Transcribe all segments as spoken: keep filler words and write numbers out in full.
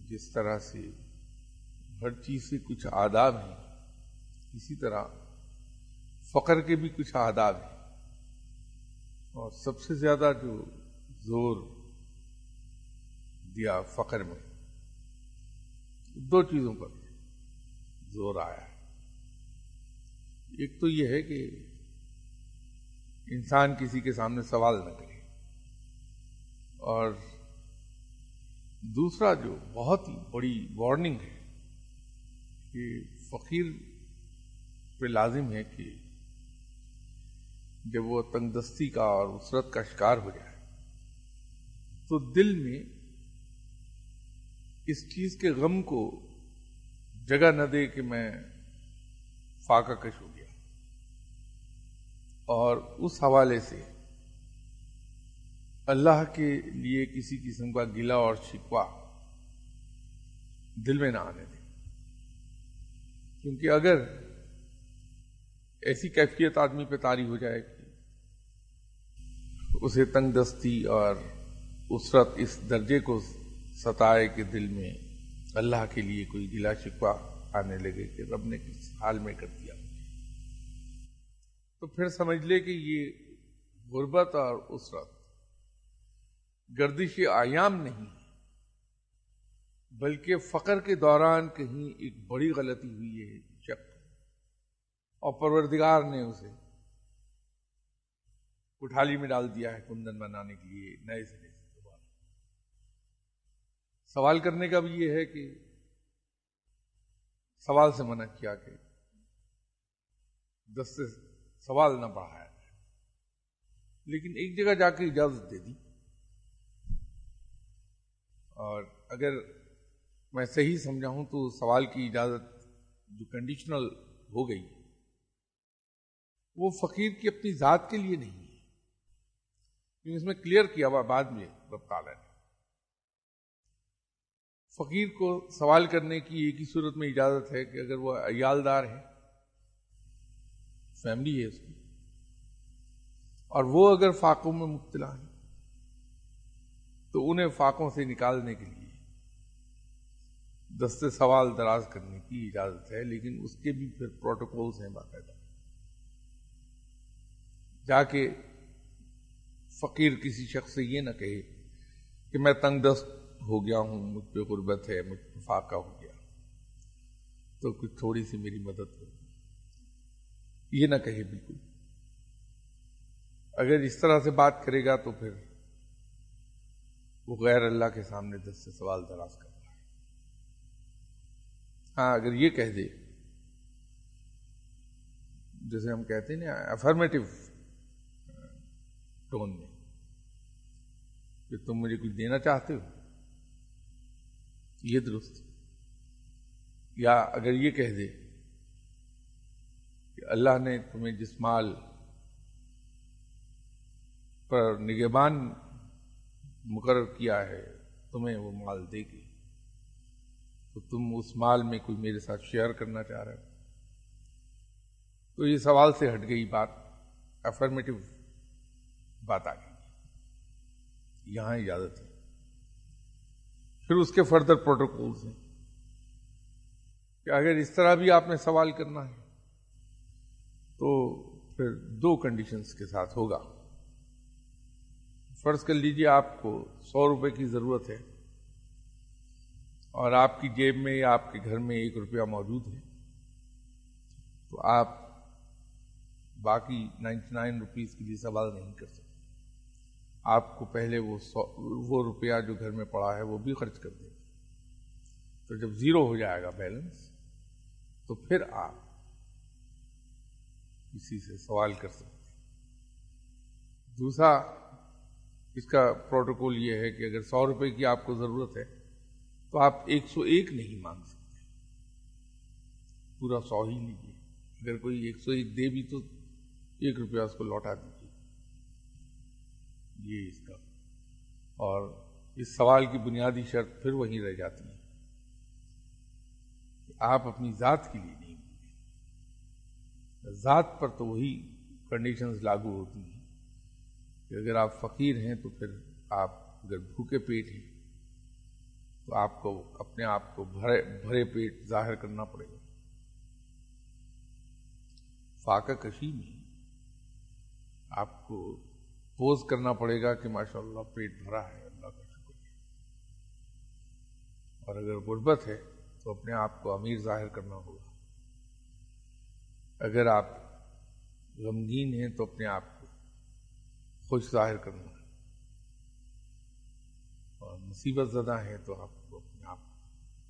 جس طرح سے ہر چیز سے کچھ آداب ہیں، اسی طرح فقر کے بھی کچھ آداب ہیں، اور سب سے زیادہ جو زور دیا فقر میں، دو چیزوں پر زور آیا ہے۔ ایک تو یہ ہے کہ انسان کسی کے سامنے سوال نہ کرے، اور دوسرا جو بہت ہی بڑی وارننگ ہے کہ فقیر پہ لازم ہے کہ جب وہ تنگ دستی کا اور اسرت کا شکار ہو جائے تو دل میں اس چیز کے غم کو جگہ نہ دے کہ میں فاقہ کش ہو گیا، اور اس حوالے سے اللہ کے لیے کسی قسم کا گلہ اور شکوہ دل میں نہ آنے دے، کیونکہ اگر ایسی کیفیت آدمی پہ طاری ہو جائے کہ اسے تنگ دستی اور اسرت اس درجے کو ستائے کہ دل میں اللہ کے لیے کوئی گلہ شکوہ آنے لگے کہ رب نے کس حال میں کر دیا، تو پھر سمجھ لے کہ یہ غربت اور اسرت گردش ایام نہیں، بلکہ فقر کے دوران کہیں ایک بڑی غلطی ہوئی ہے شک، اور پروردگار نے اسے کٹھالی میں ڈال دیا ہے کندن بنانے کے لیے نئے سرے سے دوبارہ۔ سوال کرنے کا بھی یہ ہے کہ سوال سے منع کیا کہ دس سے سوال نہ بڑھایا جائے، لیکن ایک جگہ جا کے اجازت دے دی، اور اگر میں صحیح سمجھا ہوں تو سوال کی اجازت جو کنڈیشنل ہو گئی وہ فقیر کی اپنی ذات کے لیے نہیں ہے، کیونکہ اس میں کلیئر کیا ہوا بعد میں رب تعالیٰ نے فقیر کو سوال کرنے کی ایک ہی صورت میں اجازت ہے کہ اگر وہ عیالدار ہے، فیملی ہے اس کی، اور وہ اگر فاقوں میں مبتلا ہے تو انہیں فاقوں سے نکالنے کے لیے دستے سوال دراز کرنے کی اجازت ہے، لیکن اس کے بھی پھر پروٹوکولز ہیں باقاعدہ۔ جا کے فقیر کسی شخص سے یہ نہ کہے کہ میں تنگ دست ہو گیا ہوں، مجھ پہ غربت ہے، مجھ پہ فاقہ ہو گیا، تو کچھ تھوڑی سی میری مدد کرو، یہ نہ کہے بالکل۔ اگر اس طرح سے بات کرے گا تو پھر وہ غیر اللہ کے سامنے دس سے سوال دراز کر رہا ہے۔ ہاں اگر یہ کہہ دے، جیسے ہم کہتے ہیں نا افرمیٹو ٹون میں کہ تم مجھے کچھ دینا چاہتے ہو، یہ درست، یا اگر یہ کہہ دے کہ اللہ نے تمہیں جس مال پر نگہبان مقرر کیا ہے تمہیں وہ مال دے گی، تو تم اس مال میں کوئی میرے ساتھ شیئر کرنا چاہ رہے ہو، تو یہ سوال سے ہٹ گئی بات، افرمیٹو بات آ گئی، یہاں اجازت ہے۔ پھر اس کے فردر پروٹوکولز ہیں کہ اگر اس طرح بھی آپ نے سوال کرنا ہے تو پھر دو کنڈیشنز کے ساتھ ہوگا۔ فرض کر لیجیے آپ کو سو روپے کی ضرورت ہے اور آپ کی جیب میں یا آپ کے گھر میں ایک روپیہ موجود ہے، تو آپ باقی نائنٹی نائن روپیز کے لیے سوال نہیں کر سکتے، آپ کو پہلے وہ سو وہ روپیہ جو گھر میں پڑا ہے وہ بھی خرچ کر دیں، تو جب زیرو ہو جائے گا بیلنس تو پھر آپ کسی سے سوال کر سکتے ہیں۔ دوسرا اس کا پروٹوکول یہ ہے کہ اگر سو روپے کی آپ کو ضرورت ہے تو آپ ایک سو ایک نہیں مانگ سکتے، پورا سو ہی لیجیے، اگر کوئی ایک سو ایک دے بھی تو ایک روپیہ اس کو لوٹا دیجیے، یہ اس کا۔ اور اس سوال کی بنیادی شرط پھر وہیں رہ جاتی ہے کہ آپ اپنی ذات کے لیے نہیں مانگیں، ذات پر تو وہی کنڈیشنز لاگو ہوتی ہیں کہ اگر آپ فقیر ہیں تو پھر آپ اگر بھوکے پیٹ ہیں تو آپ کو اپنے آپ کو بھرے بھرے پیٹ ظاہر کرنا پڑے گا. فاقہ کشی میں آپ کو پوز کرنا پڑے گا کہ ماشاءاللہ پیٹ بھرا ہے، اللہ کا شکر ہے. اور اگر غربت ہے تو اپنے آپ کو امیر ظاہر کرنا ہوگا. اگر آپ غمگین ہیں تو اپنے آپ کو خوش ظاہر کرنا ہے، اور مصیبت زدہ ہیں تو آپ کو اپنے آپ کو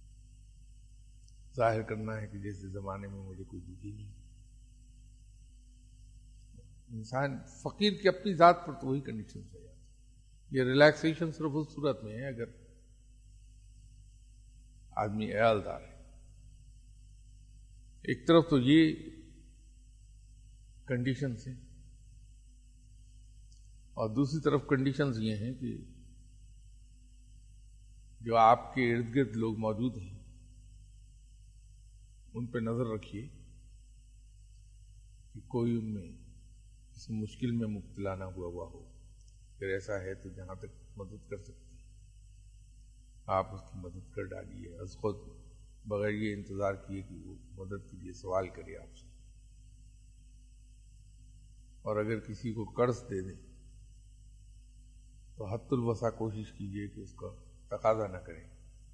ظاہر کرنا ہے کہ جیسے زمانے میں مجھے کوئی دکھی نہیں. انسان فقیر کی اپنی ذات پر تو وہی کنڈیشن ہو جاتی ہے. یہ ریلیکسیشن صرف اس صورت میں ہے اگر آدمی عیالدار ہے. ایک طرف تو یہ کنڈیشنز ہیں، اور دوسری طرف کنڈیشنز یہ ہیں کہ جو آپ کے ارد گرد لوگ موجود ہیں ان پہ نظر رکھیے کہ کوئی ان میں کسی مشکل میں مبتلا نہ ہوا ہوا ہو. اگر ایسا ہے تو جہاں تک مدد کر سکتے ہیں آپ اس کی مدد کر ڈالیے، از خود، بغیر یہ انتظار کیے کہ وہ مدد کے لیے سوال کرے آپ سے. اور اگر کسی کو قرض دے دیں تو حد الوسع کوشش کیجیے کہ اس کا تقاضا نہ کریں.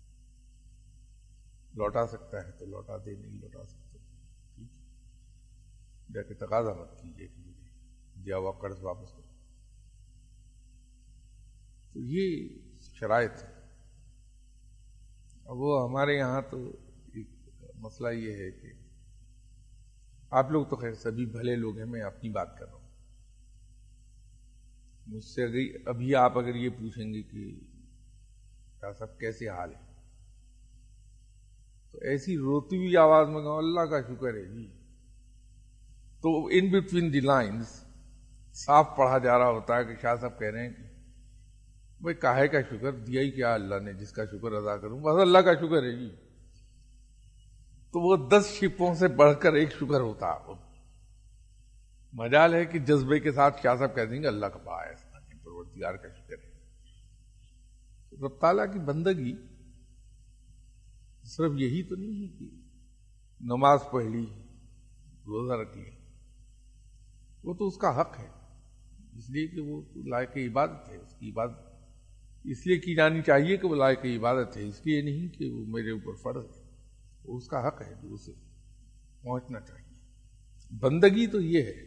لوٹا سکتا ہے تو لوٹا دے، نہیں لوٹا سکتا ٹھیک ہے، جا کے تقاضا مت کیجیے کہ مجھے دیا ہوا قرض واپس کرو. تو یہ شرائط ہے. اب وہ ہمارے یہاں تو ایک مسئلہ یہ ہے کہ آپ لوگ تو خیر سبھی بھلے لوگ ہیں، میں اپنی بات کر رہا ہوں. مجھ سے اگر ابھی آپ اگر یہ پوچھیں گے کہ کیا صاحب کیسے حال ہے، تو ایسی روتی ہوئی آواز میں کہوں اللہ کا شکر ہے جی، تو ان بٹوین دی لائنز صاف پڑھا جا رہا ہوتا ہے کہ شاہ صاحب کہہ رہے ہیں کہ بھائی کاہے کا شکر، دیا ہی کیا اللہ نے، جس کا شکر ادا کروں، بس اللہ کا شکر ہے جی. تو وہ دس شپوں سے بڑھ کر ایک شکر ہوتا. مجال ہے کہ جذبے کے ساتھ شاہ صاحب کہہ دیں گے اللہ کا باعث پروردگار کا شکر ہے. رب تعالیٰ کی بندگی صرف یہی تو نہیں ہے کہ نماز پڑھ لی، روزہ رکھ لیا. وہ تو اس کا حق ہے، اس لیے کہ وہ لائق عبادت ہے. اس کی عبادت اس لیے کی جانی چاہیے کہ وہ لائق عبادت ہے، اس لیے نہیں کہ وہ میرے اوپر فرض ہے. وہ اس کا حق ہے جو اسے پہنچنا چاہیے. بندگی تو یہ ہے.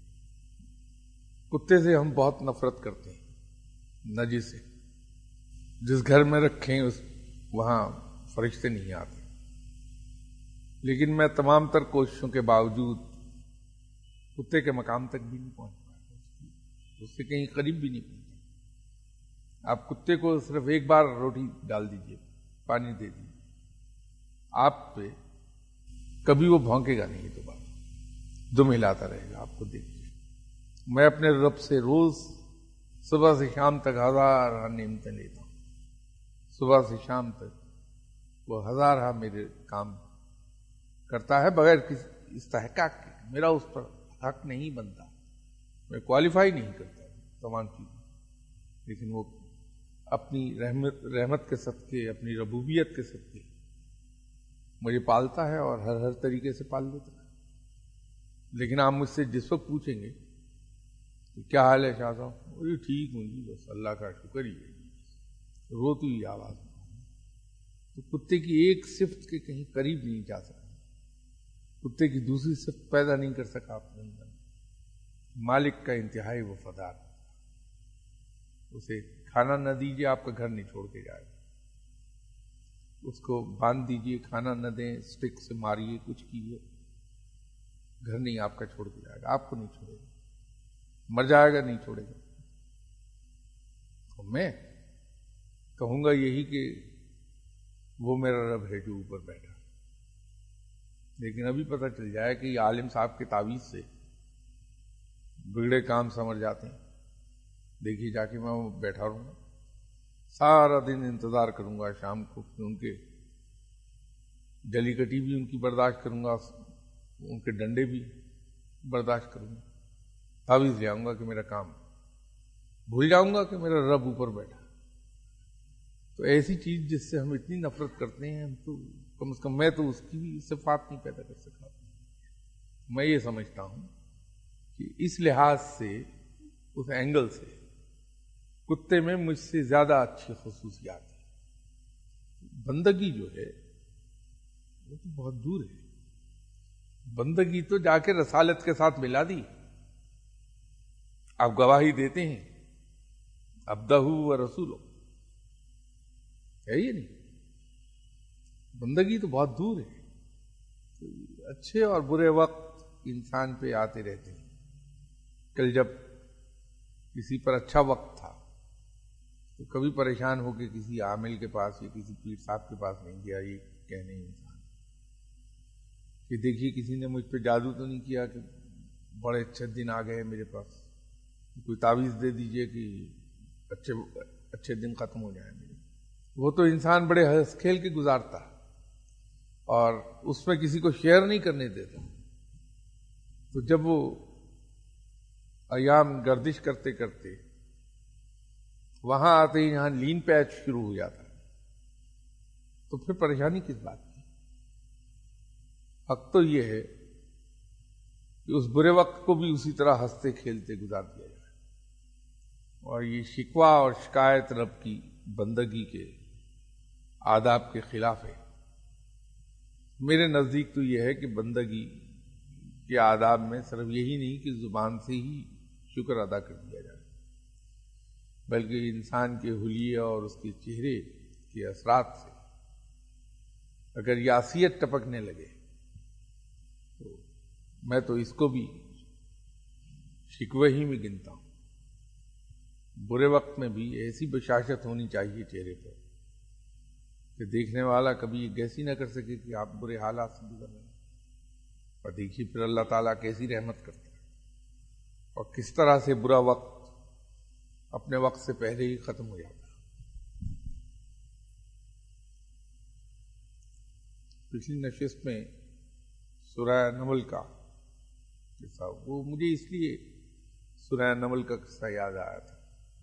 کتے سے ہم بہت نفرت کرتے ہیں، نجس سے. جس گھر میں رکھیں اس وہاں فرشتے نہیں آتے. لیکن میں تمام تر کوششوں کے باوجود کتے کے مقام تک بھی نہیں پہنچ پایا، اس سے کہیں قریب بھی نہیں پہنچا. آپ کتے کو صرف ایک بار روٹی ڈال دیجئے، پانی دے دیجئے، آپ پہ کبھی وہ بھونکے گا نہیں. دوبارہ دم ہلاتا رہے گا آپ کو دیکھ کے. میں اپنے رب سے روز صبح سے شام تک ہزار نعمتیں لیتا ہوں. صبح سے شام تک وہ ہزارہ میرے کام کرتا ہے بغیر کسی استحقاق کے. میرا اس پر حق نہیں بنتا، میں کوالیفائی نہیں کرتا تمام چیزیں، لیکن وہ اپنی رحمت رحمت کے صدقے، اپنی ربوبیت کے صدقے مجھے پالتا ہے اور ہر ہر طریقے سے پال لیتا ہے. لیکن آپ مجھ سے جس وقت پوچھیں گے کہ کیا حال ہے شاہ صاحب، مجھے ٹھیک ہوں جی، بس اللہ کا شکر ہی ہے. روتی ہوئی آواز میں تو کتے کی ایک صفت کے کہیں قریب نہیں جا سکتا. کتے کی دوسری صفت پیدا نہیں کر سکا اپنے اندر. مالک کا انتہائی وفادار. اسے کھانا نہ دیجیے آپ کا گھر نہیں چھوڑ کے جائے گا. اس کو باندھ دیجیے، کھانا نہ دیں، اسٹک سے ماریے، کچھ کیجیے، گھر نہیں آپ کا چھوڑ کے جائے گا. آپ کو نہیں چھوڑے گا، مر جائے گا نہیں چھوڑے گا. تو میں کہوں گا یہی کہ وہ میرا رب ہے جو اوپر بیٹھا. لیکن ابھی پتہ چل جائے کہ یہ عالم صاحب کی تعویذ سے بگڑے کام سمجھ جاتے ہیں. دیکھیے جا کے میں بیٹھا رہوں گا سارا دن، انتظار کروں گا شام کو کہ ان کے جلی کٹی بھی ان کی برداشت کروں گا، ان کے ڈنڈے بھی برداشت کروں گا. تعویذ لے آؤں گا کہ میرا کام، بھول جاؤں گا کہ میرا رب اوپر بیٹھا. تو تو ایسی چیز جس سے ہم اتنی نفرت کرتے ہیں، ہم تو کم از کم میں تو اس کی بھی صفات نہیں پیدا کر سکا۔ میں یہ سمجھتا ہوں کہ اس لحاظ سے، اس اینگل سے، کتے میں مجھ سے زیادہ اچھی خصوصیات ہیں۔ بندگی جو ہے وہ تو بہت دور ہے، بندگی تو جا کے رسالت کے ساتھ ملا دی۔ آپ گواہی دیتے ہیں عبدہ و رسولہ، ہے یہ نہیں؟ بندگی تو بہت دور ہے۔ اچھے اور برے وقت انسان پہ آتے رہتے ہیں۔ کل جب کسی پر اچھا وقت تھا تو کبھی پریشان ہو کے کسی عامل کے پاس یا کسی پیر صاحب کے پاس نہیں گیا یہ کہنے انسان کہ دیکھیے کسی نے مجھ پہ جادو تو نہیں کیا کہ بڑے اچھے دن آ گئے میرے پاس، کوئی تعویذ دے دیجئے کہ اچھے اچھے دن ختم ہو جائیں میرے۔ وہ تو انسان بڑے ہنس کھیل کے گزارتا اور اس میں کسی کو شیئر نہیں کرنے دیتا۔ تو جب وہ ایام گردش کرتے کرتے وہاں آتے ہی یہاں لین پیچ شروع ہو جاتا تو پھر پریشانی کس بات کی؟ حق تو یہ ہے کہ اس برے وقت کو بھی اسی طرح ہنستے کھیلتے گزار دیا جائے۔ اور یہ شکوہ اور شکایت رب کی بندگی کے آداب کے خلاف ہے۔ میرے نزدیک تو یہ ہے کہ بندگی کے آداب میں صرف یہی نہیں کہ زبان سے ہی شکر ادا کر دیا جائے، بلکہ انسان کے حلیے اور اس کے چہرے کے اثرات سے اگر یاسیت ٹپکنے لگے تو میں تو اس کو بھی شکوہ ہی میں گنتا ہوں۔ برے وقت میں بھی ایسی بشاشت ہونی چاہیے چہرے پر کہ دیکھنے والا کبھی یہ گیس ہی نہ کر سکے کہ آپ برے حالات سے گزر رہے ہیں۔ اور دیکھیے پھر اللہ تعالیٰ کیسی رحمت کرتا ہے اور کس طرح سے برا وقت اپنے وقت سے پہلے ہی ختم ہو جاتا ہے۔ پچھلی نشست میں سورہ نمل کا قصہ، وہ مجھے اس لیے سورہ نمل کا قصہ یاد آیا تھا۔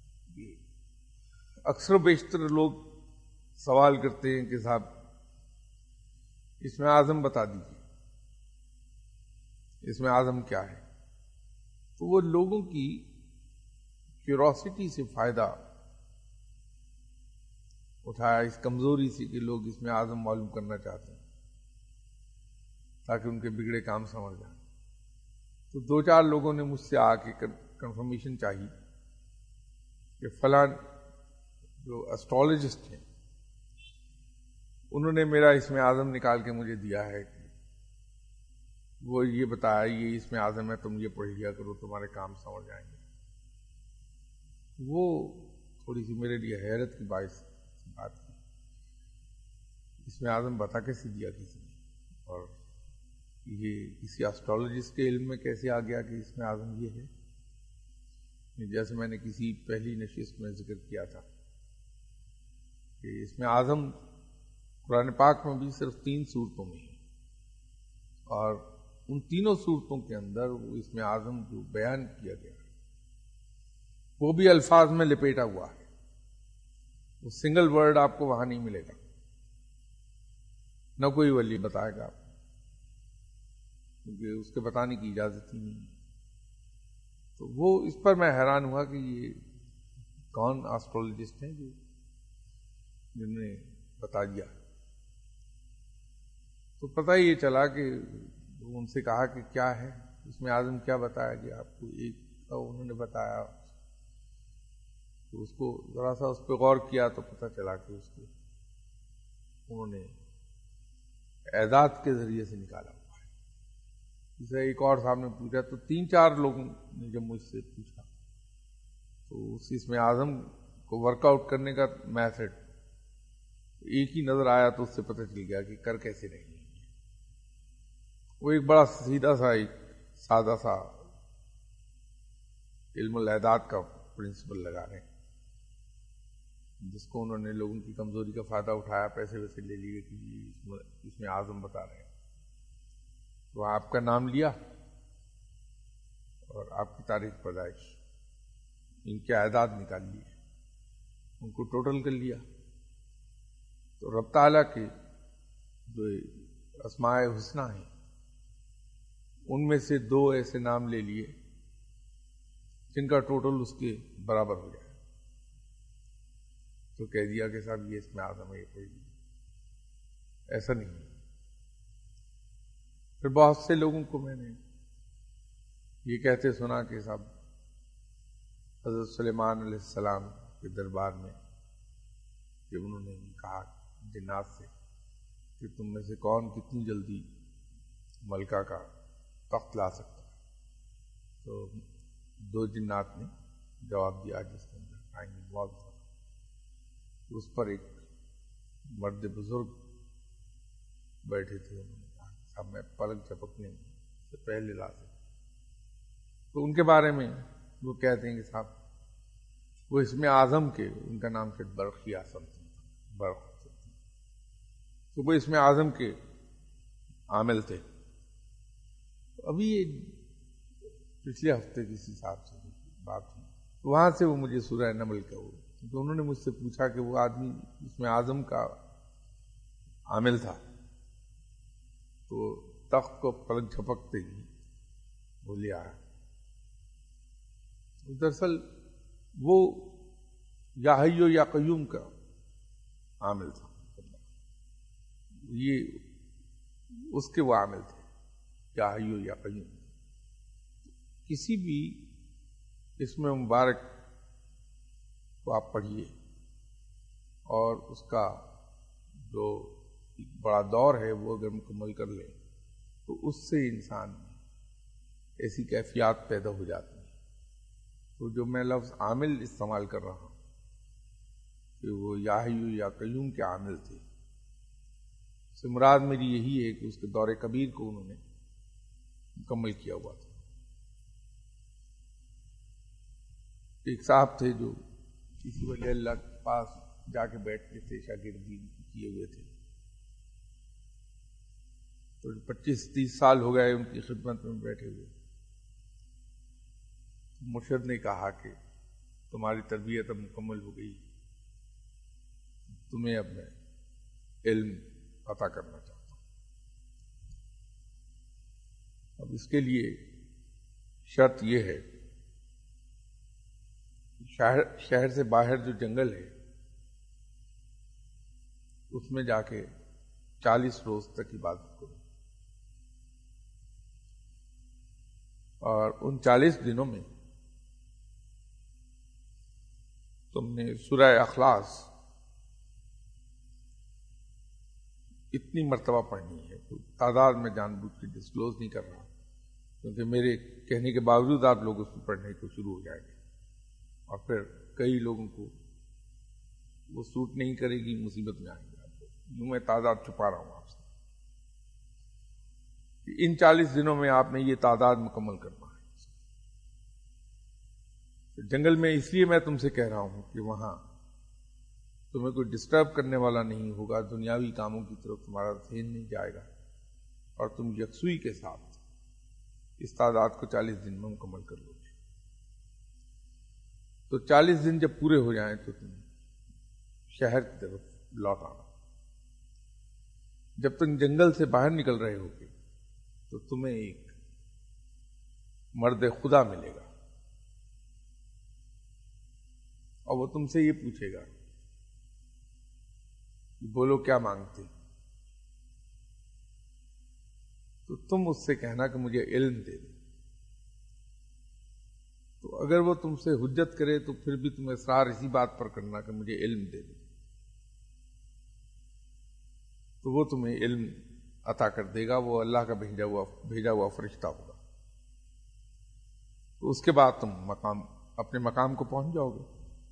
اکثر و بیشتر لوگ سوال کرتے ہیں کہ صاحب اس میں اعظم بتا دیجیے، اس میں اعظم کیا ہے؟ تو وہ لوگوں کی کیوروسٹی سے فائدہ اٹھایا، اس کمزوری سے کہ لوگ اس میں اعظم معلوم کرنا چاہتے ہیں تاکہ ان کے بگڑے کام سنور جائیں۔ تو دو چار لوگوں نے مجھ سے آ کے کنفرمیشن چاہی کہ فلاں جو اسٹرالوجسٹ ہیں انہوں نے میرا اس میں اعظم نکال کے مجھے دیا ہے کہ وہ یہ بتایا یہ اس میں اعظم ہے، تم یہ پڑھ لیا کرو تمہارے کام سنور جائیں گے۔ وہ تھوڑی سی میرے لیے حیرت کی باعث بات تھی، اس میں اعظم بتا کیسے دیا کسی نے، اور یہ کسی اسٹرالوجسٹ کے علم میں کیسے آ گیا کہ اس میں اعظم یہ ہے؟ جیسے میں نے کسی پہلی نشست میں ذکر کیا تھا کہ اس میں اعظم قرآن پاک میں بھی صرف تین صورتوں میں ہے، اور ان تینوں صورتوں کے اندر وہ اس میں اعظم جو بیان کیا گیا ہے وہ بھی الفاظ میں لپیٹا ہوا ہے، وہ سنگل ورڈ آپ کو وہاں نہیں ملے گا، نہ کوئی ولی بتائے گا آپ کو، کیونکہ اس کے بتانے کی اجازت ہی نہیں۔ تو وہ اس پر میں حیران ہوا کہ یہ کون آسٹرولوجسٹ ہیں جو جن نے بتا دیا۔ تو پتہ یہ چلا کہ ان سے کہا کہ کیا ہے اس میں اعظم، کیا بتایا گیا آپ کو؟ ایک انہوں نے بتایا، تو اس کو ذرا سا اس پہ غور کیا تو پتہ چلا کہ اس کو انہوں نے اعداد کے ذریعے سے نکالا ہوا ہے۔ جسے ایک اور صاحب نے پوچھا تو تین چار لوگوں نے جب مجھ سے پوچھا تو اس اس میں اعظم کو ورک آؤٹ کرنے کا میتھڈ ایک ہی نظر آیا تو اس سے پتہ چل گیا کہ کر کیسے رہیں گے۔ وہ ایک بڑا سیدھا سا ایک سادہ سا علم الاعداد کا پرنسپل لگا رہے ہیں، جس کو انہوں نے لوگوں کی کمزوری کا فائدہ اٹھایا، پیسے ویسے لے لیے کہ اس میں اعظم بتا رہے ہیں۔ تو آپ کا نام لیا اور آپ کی تاریخ پیدائش، ان کے اعداد نکال لیے، ان کو ٹوٹل کر لیا تو رب تعالیٰ کے جو اسماء حسنہ ہیں ان میں سے دو ایسے نام لے لیے جن کا ٹوٹل اس کے برابر ہو جائے، تو کہہ دیا کہ صاحب یہ اسم اعظم ہے، یہ کوئی نہیں، ایسا نہیں ہے۔ پھر بہت سے لوگوں کو میں نے یہ کہتے سنا کہ صاحب حضرت سلیمان علیہ السلام کے دربار میں جب انہوں نے کہا جنات سے کہ تم میں سے کون کتنی جلدی ملکہ کا تخت لا سکتا ہے، تو دو جنات نے جواب دیا جس کے اندر آئیں گے بہت، اس پر ایک مرد بزرگ بیٹھے تھے، انہوں نے کہا صاحب میں پلک جھپکنے سے پہلے لا سکتا، تو ان کے بارے میں وہ کہتے ہیں کہ صاحب وہ اسم اعظم کے، ان کا نام شاید برقی اعظم تھا، برق، تو وہ اسم اعظم کے عامل تھے۔ ابھی یہ پچھلے ہفتے کسی صاحب سے بات ہوئی، وہاں سے وہ مجھے سورہ نمل کا وہ، تو انہوں نے مجھ سے پوچھا کہ وہ آدمی اسم اعظم کا عامل تھا، تو تخت کو پلک جھپکتے ہی وہ لے آیا۔ دراصل وہ یا حیو یا قیوم کا عامل تھا، یہ اس کے وہ عامل تھے، یا حیو یا قیوم۔ کسی بھی اسم مبارک کو آپ پڑھیے اور اس کا جو بڑا دور ہے وہ اگر مکمل کر لیں تو اس سے انسان میں ایسی کیفیات پیدا ہو جاتی ہیں۔ تو جو میں لفظ عامل استعمال کر رہا ہوں کہ وہ یا حیو یا قیوم کے عامل تھے، اس سے مراد میری یہی ہے کہ اس کے دور کبیر کو انہوں نے مکمل کیا ہوا تھا۔ ایک صاحب تھے جو کسی ولی اللہ کے پاس جا کے بیٹھتے تھے، شاگردی کیے ہوئے تھے، تو پچیس تیس سال ہو گئے ان کی خدمت میں بیٹھے ہوئے۔ مرشد نے کہا کہ تمہاری تربیت اب مکمل ہو گئی، تمہیں اب میں علم عطا کرنا چاہتا ہوں۔ اب اس کے لیے شرط یہ ہے شہر شہر سے باہر جو جنگل ہے اس میں جا کے چالیس روز تک عبادت کرو، اور ان چالیس دنوں میں تم نے سورہ اخلاص اتنی مرتبہ پڑھنی ہے، تعداد میں جان بوجھ کے ڈسکلوز نہیں کر رہا، کیونکہ میرے کہنے کے باوجود آپ لوگ اس کو پڑھنے کو شروع ہو جائیں گے، اور پھر کئی لوگوں کو وہ سوٹ نہیں کرے گی، مصیبت میں آئیں گے۔ یوں میں تعداد چھپا رہا ہوں آپ سے کہ ان چالیس دنوں میں آپ نے یہ تعداد مکمل کرنا ہے۔ جنگل میں اس لیے میں تم سے کہہ رہا ہوں کہ وہاں تمہیں کوئی ڈسٹرب کرنے والا نہیں ہوگا، دنیاوی کاموں کی طرف تمہارا ذہن نہیں جائے گا، اور تم یکسوئی کے ساتھ اس تعداد کو چالیس دن میں مکمل کر لو گے۔ تو چالیس دن جب پورے ہو جائیں تو تم شہر کی طرف لوٹ آنا۔ جب تم جنگل سے باہر نکل رہے ہوگے تو تمہیں ایک مرد خدا ملے گا، اور وہ تم سے یہ پوچھے گا کہ بولو کیا مانگتے، تو تم اس سے کہنا کہ مجھے علم دے دو۔ تو اگر وہ تم سے حجت کرے تو پھر بھی تم اصرار اسی بات پر کرنا کہ مجھے علم دے دو، تو وہ تمہیں علم عطا کر دے گا، وہ اللہ کا بھیجا ہوا بھیجا ہوا فرشتہ ہوگا۔ تو اس کے بعد تم مقام اپنے مقام کو پہنچ جاؤ گے۔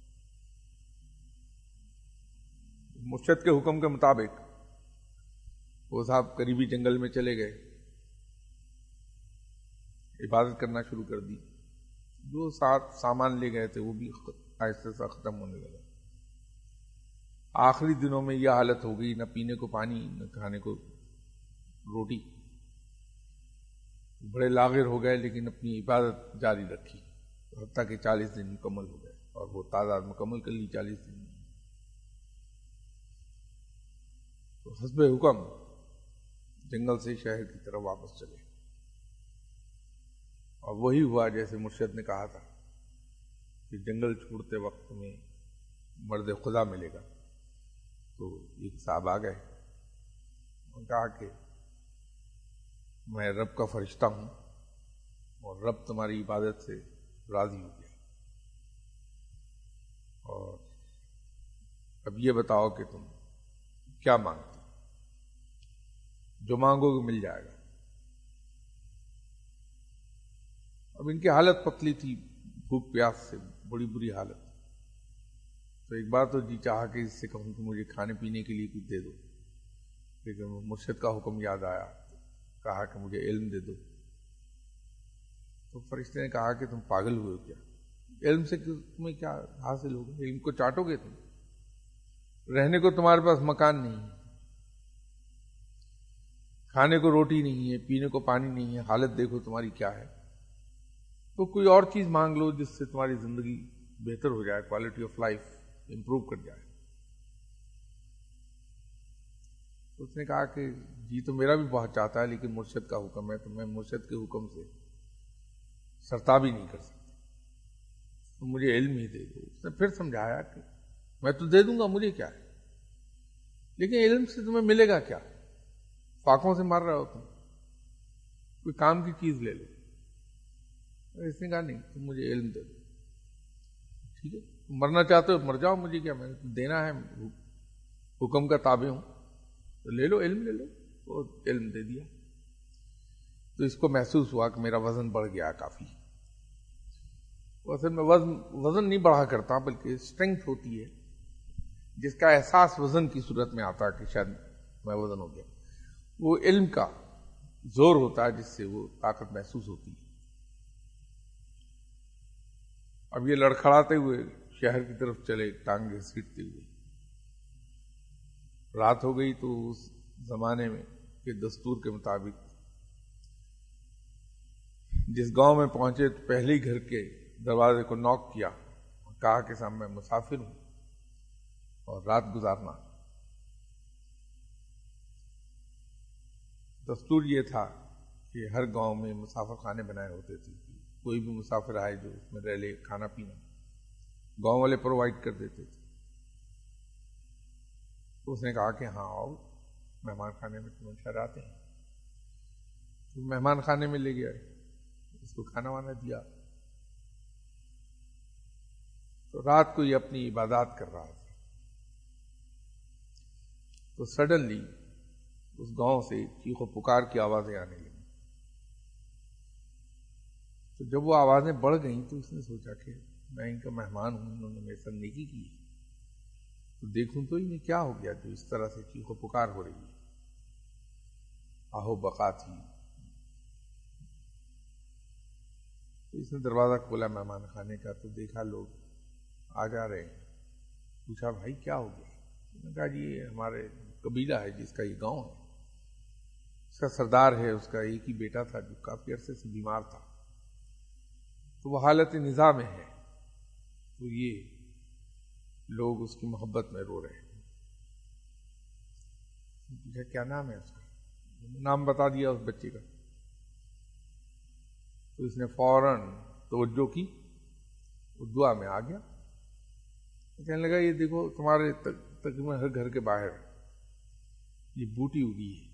مرشد کے حکم کے مطابق وہ صاحب قریبی جنگل میں چلے گئے، عبادت کرنا شروع کر دی۔ جو ساتھ سامان لے گئے تھے وہ بھی آہستہ سے ختم ہونے لگا۔ آخری دنوں میں یہ حالت ہو گئی، نہ پینے کو پانی، نہ کھانے کو روٹی۔ بڑے لاغر ہو گئے لیکن اپنی عبادت جاری رکھی، حتیٰ کہ چالیس دن مکمل ہو گئے، اور وہ تعداد مکمل کر لی چالیس دن میں۔ تو حسب حکم جنگل سے شہر کی طرف واپس چلے، اور وہی ہوا جیسے مرشد نے کہا تھا کہ جنگل چھوڑتے وقت میں مرد خدا ملے گا۔ تو ایک صاحب آ گئے اور کہا کہ میں رب کا فرشتہ ہوں اور رب تمہاری عبادت سے راضی ہو گیا، اور اب یہ بتاؤ کہ تم کیا مانگتے، جو مانگو گے مل جائے گا۔ اب ان کی حالت پتلی تھی، بھوک پیاس سے بڑی بری حالت، تو ایک بار تو جی چاہا کہ اس سے کہوں کہ مجھے کھانے پینے کے لیے کچھ دے دو، لیکن مرشد کا حکم یاد آیا، کہا کہ مجھے علم دے دو۔ تو فرشتے نے کہا کہ تم پاگل ہوئے ہو کیا، علم سے تمہیں کیا حاصل ہوگا، علم کو چاٹو گے تم، رہنے کو تمہارے پاس مکان نہیں ہے، کھانے کو روٹی نہیں ہے، پینے کو پانی نہیں ہے، حالت دیکھو تمہاری کیا ہے، تو کوئی اور چیز مانگ لو جس سے تمہاری زندگی بہتر ہو جائے، کوالٹی آف لائف امپروو کر جائے۔ تو اس نے کہا کہ جی تو میرا بھی بہت چاہتا ہے، لیکن مرشد کا حکم ہے، تو میں مرشد کے حکم سے سرتابی نہیں کر سکتا، تو مجھے علم ہی دے دو۔ اس نے پھر سمجھایا کہ میں تو دے دوں گا، مجھے کیا ہے، لیکن علم سے تمہیں ملے گا کیا، فاقوں سے مر رہے ہو تم، کوئی کام کی چیز لے لو۔ اس نے کہا نہیں، تم مجھے علم دے دو، ٹھیک ہے تم مرنا چاہتے ہو مر جاؤ، مجھے کیا، میں نے تو دینا ہے، حکم کا تابع ہوں، تو لے لو علم لے لو۔ تو علم دے دیا، تو اس کو محسوس ہوا کہ میرا وزن بڑھ گیا کافی۔ اصل میں وزن وزن نہیں بڑھا کرتا، بلکہ اسٹرینگتھ ہوتی ہے جس کا احساس وزن کی صورت میں آتا ہے کہ شاید میں وزن ہو گیا، وہ علم کا زور ہوتا ہے جس سے وہ طاقت محسوس ہوتی ہے۔ اب یہ لڑکھڑاتے ہوئے شہر کی طرف چلے، ٹانگیں سیٹتے ہوئے۔ رات ہو گئی تو اس زمانے میں کے دستور کے مطابق جس گاؤں میں پہنچے تو پہلے ہی گھر کے دروازے کو نوک کیا اور کہا کہ صاحب میں مسافر ہوں اور رات گزارنا۔ دستور یہ تھا کہ ہر گاؤں میں مسافر خانے بنائے ہوتے تھے، کوئی بھی مسافر آئے جو اس میں رہ لے، کھانا پینا گاؤں والے پرووائڈ کر دیتے تھے۔ تو اس نے کہا کہ ہاں آؤ، مہمان خانے میں تمہیں ٹھہراتے ہیں۔ تو مہمان خانے میں لے گیا، اس کو کھانا وانا دیا، تو رات کو یہ اپنی عبادات کر رہا تھا، تو سڈنلی اس گاؤں سے چیخ و پکار کی آوازیں آنے لگیں۔ تو جب وہ آوازیں بڑھ گئیں تو اس نے سوچا کہ میں ان کا مہمان ہوں، انہوں نے میرے ساتھ نیکی کی، تو دیکھوں تو انہیں کیا ہو گیا جو اس طرح سے چیخ و پکار ہو رہی ہے، آہو بقا تھی۔ تو اس نے دروازہ کھولا مہمان خانے کا، تو دیکھا لوگ آ جا رہے ہیں۔ پوچھا بھائی کیا ہو گیا؟ انہوں نے کہا جی یہ ہمارے قبیلہ ہے جس کا یہ گاؤں ہے، اس کا سردار ہے، اس کا ایک ہی بیٹا تھا جو کافی عرصے سے بیمار تھا، تو وہ حالت نزاع میں ہے، تو یہ لوگ اس کی محبت میں رو رہے ہیں۔ پوچھا کیا نام ہے اس کا؟ نام بتا دیا اس بچے کا۔ تو اس نے فوراً توجہ کی، وہ دعا میں آ گیا، کہنے لگا یہ دیکھو تمہارے تقریباً ہر گھر کے باہر یہ بوٹی اگی ہے،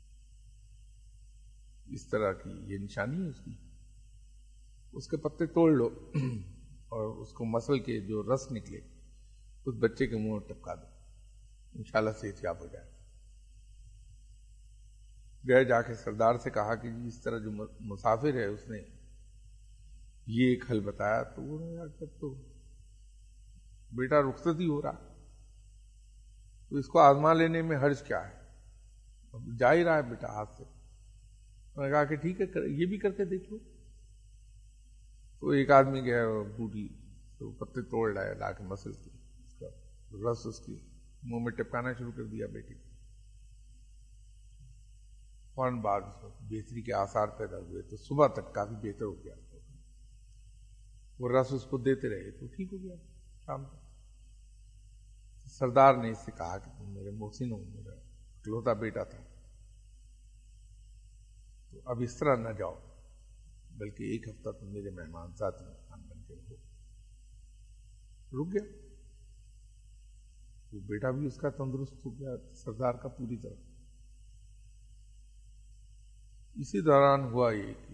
اس طرح کی یہ نشانی ہے اس کی، اس کے پتے توڑ لو اور اس کو مسل کے جو رس نکلے اس بچے کے منہ میں ٹپکا دو، انشاءاللہ صحت یاب ہو جائے۔ گئے، جا کے سردار سے کہا کہ جی اس طرح جو مسافر ہے اس نے یہ ایک حل بتایا، تو وہ تو بیٹا رخصت ہی ہو رہا، تو اس کو آزما لینے میں حرج کیا ہے، اب جا ہی رہا ہے بیٹا ہاتھ سے۔ میں نے کہا کہ ٹھیک ہے یہ بھی کر کے دیکھ لو۔ تو ایک آدمی گیا بوٹی تو پتے توڑ لایا، لا کے مسل کی اس کا رس اس کی منہ میں ٹپکانا شروع کر دیا بیٹے کو۔ فوراً بعد بہتری کے آثار پیدا ہوئے، تو صبح تک کافی بہتر ہو گیا، وہ رس اس کو دیتے رہے تو ٹھیک ہو گیا۔ شام تک سردار نے اس سے کہا کہ تم میرے محسن ہو، میرا اکلوتا بیٹا تھا، تو اب اس طرح نہ جاؤ، بلکہ ایک ہفتہ تم میرے مہمان ذاتی مہمان بن کے رہو۔ رک گیا، وہ بیٹا بھی اس کا تندرست ہو گیا سردار کا پوری طرح۔ اسی دوران ہوا یہ کہ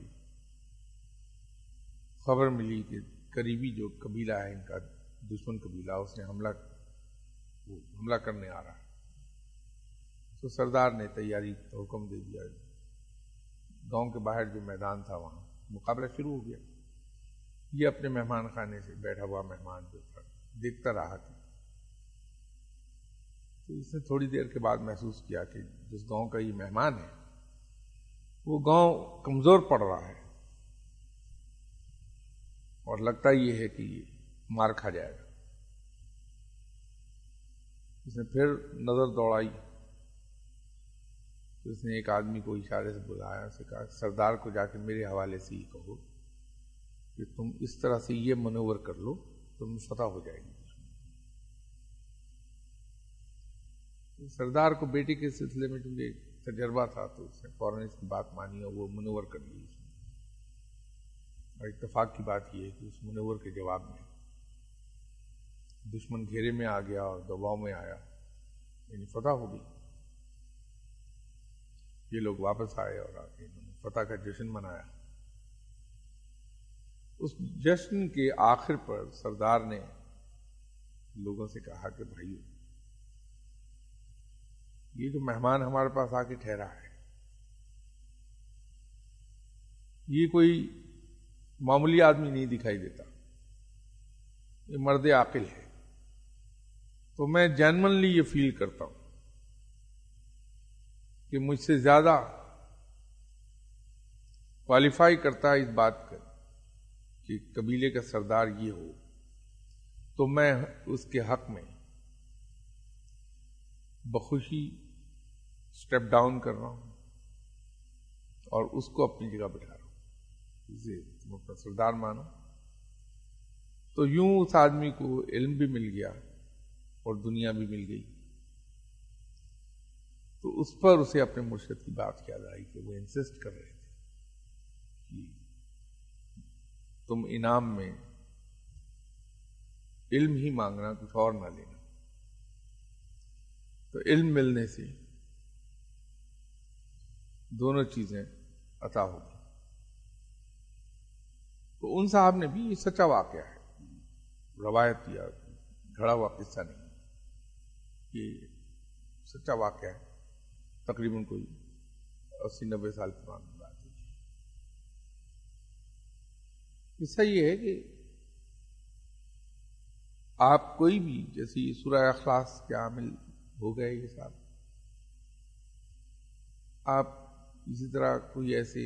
خبر ملی کہ قریبی جو قبیلہ ہے ان کا، دشمن قبیلہ، اس نے حملہ وہ حملہ کرنے آ رہا ہے۔ تو سردار نے تیاری کا حکم دے دیا، گاؤں کے باہر جو میدان تھا وہاں مقابلہ شروع ہو گیا۔ یہ اپنے مہمان خانے سے بیٹھا ہوا مہمان جو تھا دیکھتا رہا کہ تو اس نے تھوڑی دیر کے بعد محسوس کیا کہ جس گاؤں کا یہ مہمان ہے وہ گاؤں کمزور پڑ رہا ہے، اور لگتا یہ ہے کہ یہ مار کھا جائے گا۔ اس نے پھر نظر دوڑائی تو اس نے ایک آدمی کو اشارے سے بلایا، اسے کہا سردار کو جا کے میرے حوالے سے یہ کہو کہ تم اس طرح سے یہ منور کر لو تم فتح ہو جائے گی۔ سردار کو بیٹے کے سلسلے میں چونکہ تجربہ تھا تو اس نے فوراً اس کی بات مانی اور وہ منور کر لی۔ اور اتفاق کی بات یہ ہے کہ اس منور کے جواب میں دشمن گھیرے میں آ گیا اور دباؤ میں آیا، یعنی فتح ہو گئی۔ یہ لوگ واپس آئے اور آ کے انہوں نے فتح کا جشن منایا۔ اس جشن کے آخر پر سردار نے لوگوں سے کہا کہ بھائیو، یہ جو مہمان ہمارے پاس آ کے ٹھہرا ہے یہ کوئی معمولی آدمی نہیں دکھائی دیتا، یہ مرد عاقل ہے۔ تو میں جینوئنلی یہ فیل کرتا ہوں کہ مجھ سے زیادہ کوالیفائی کرتا ہے اس بات کا کہ قبیلے کا سردار یہ ہو، تو میں اس کے حق میں بخوشی سٹیپ ڈاؤن کر رہا ہوں اور اس کو اپنی جگہ بٹھا رہا ہوں، اسے تم اپنا سردار مانو۔ تو یوں اس آدمی کو علم بھی مل گیا اور دنیا بھی مل گئی۔ تو اس پر اسے اپنے مرشد کی بات یاد آئی کہ وہ انسسٹ کر رہے تھے کہ تم انعام میں علم ہی مانگنا، کچھ اور نہ لینا۔ تو علم ملنے سے دونوں چیزیں عطا ہوگی۔ تو ان صاحب نے بھی، یہ سچا واقعہ ہے، روایت یا گھڑا ہوا قصہ نہیں، یہ سچا واقعہ ہے، تقریباً کوئی اسی نبے سال پرانی بات ہے۔ قصہ یہ ہے کہ آپ کوئی بھی، جیسے سورہ اخلاص کے عامل ہو گئے یہ صاحب، آپ اسی طرح کوئی ایسے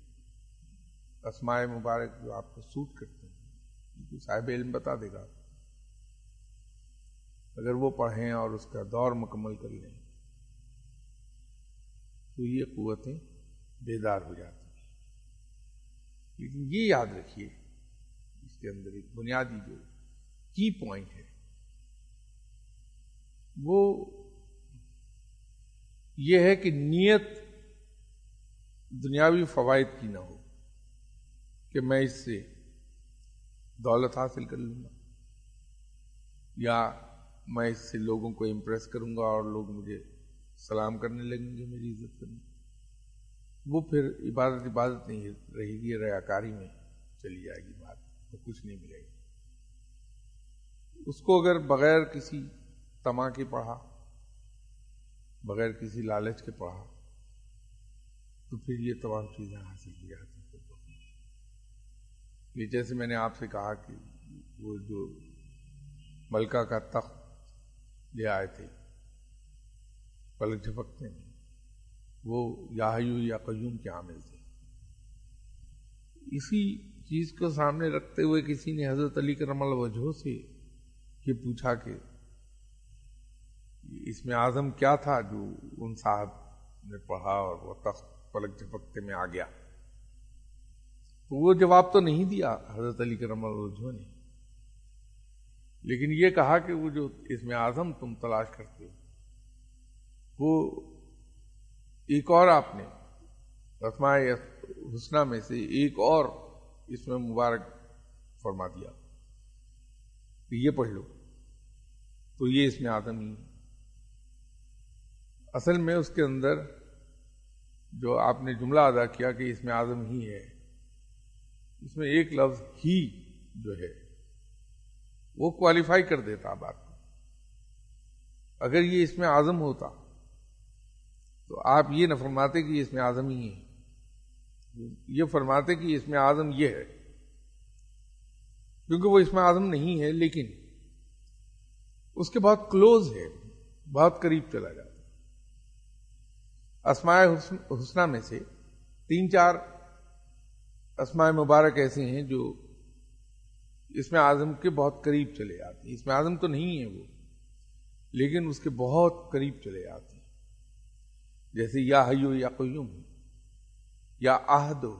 اسماء مبارک جو آپ کو سوٹ کرتے ہیں، صاحب علم بتا دے گا، اگر وہ پڑھیں اور اس کا دور مکمل کر لیں تو یہ قوتیں بیدار ہو جاتی ہیں۔ لیکن یہ یاد رکھیے، اس کے اندر ایک بنیادی جو کی پوائنٹ ہے وہ یہ ہے کہ نیت دنیاوی فوائد کی نہ ہو کہ میں اس سے دولت حاصل کر لوں گا یا میں اس سے لوگوں کو امپریس کروں گا اور لوگ مجھے سلام کرنے لگیں گے، میری عزت کریں گے۔ وہ پھر عبادت عبادت نہیں رہے گی، ریاکاری میں چلی جائے گی بات، تو کچھ نہیں ملے گا۔ اس کو اگر بغیر کسی طمع کے پڑھا، بغیر کسی لالچ کے پڑھا، تو پھر یہ تمام چیزیں حاصل ہو جاتی ہیں۔ یہ جیسے میں نے آپ سے کہا کہ وہ جو ملکہ کا تخت لے آئے تھے پلک جھپکتے میں، وہ یا حیو یا قیوم کے عامل تھے۔ اسی چیز کو سامنے رکھتے ہوئے کسی نے حضرت علی کرم اللہ وجہہ سے یہ پوچھا کہ اس میں اعظم کیا تھا جو ان صاحب نے پڑھا اور وہ تخت پلک جھپکتے میں آ گیا؟ تو وہ جواب تو نہیں دیا حضرت علی کرم اللہ وجہہ نے، لیکن یہ کہا کہ وہ جو اس میں اعظم تم تلاش کرتے ہو وہ ایک اور آپ نے اسماء حسنہ میں سے ایک اور اس میں مبارک فرما دیا کہ یہ پڑھ لو، تو یہ اس میں اعظم ہی ہے۔ اصل میں اس کے اندر جو آپ نے جملہ ادا کیا کہ اس میں اعظم ہی ہے، اس میں ایک لفظ ہی جو ہے وہ کوالیفائی کر دیتا بات کو۔ اگر یہ اس میں اعظم ہوتا تو آپ یہ نہ فرماتے کہ اس میں اعظم ہی ہے، یہ فرماتے کہ اس میں اعظم یہ ہے، کیونکہ وہ اس میں اعظم نہیں ہے لیکن اس کے بہت کلوز ہے، بہت قریب چلا جاتا۔ اسماء حسنہ میں سے تین چار اسماء مبارک ایسے ہیں جو اس میں اعظم کے بہت قریب چلے آتے ہیں۔ اس میں اعظم تو نہیں ہے وہ، لیکن اس کے بہت قریب چلے آتے ہیں، جیسے یا حیو یا قیوم یا احد ہو،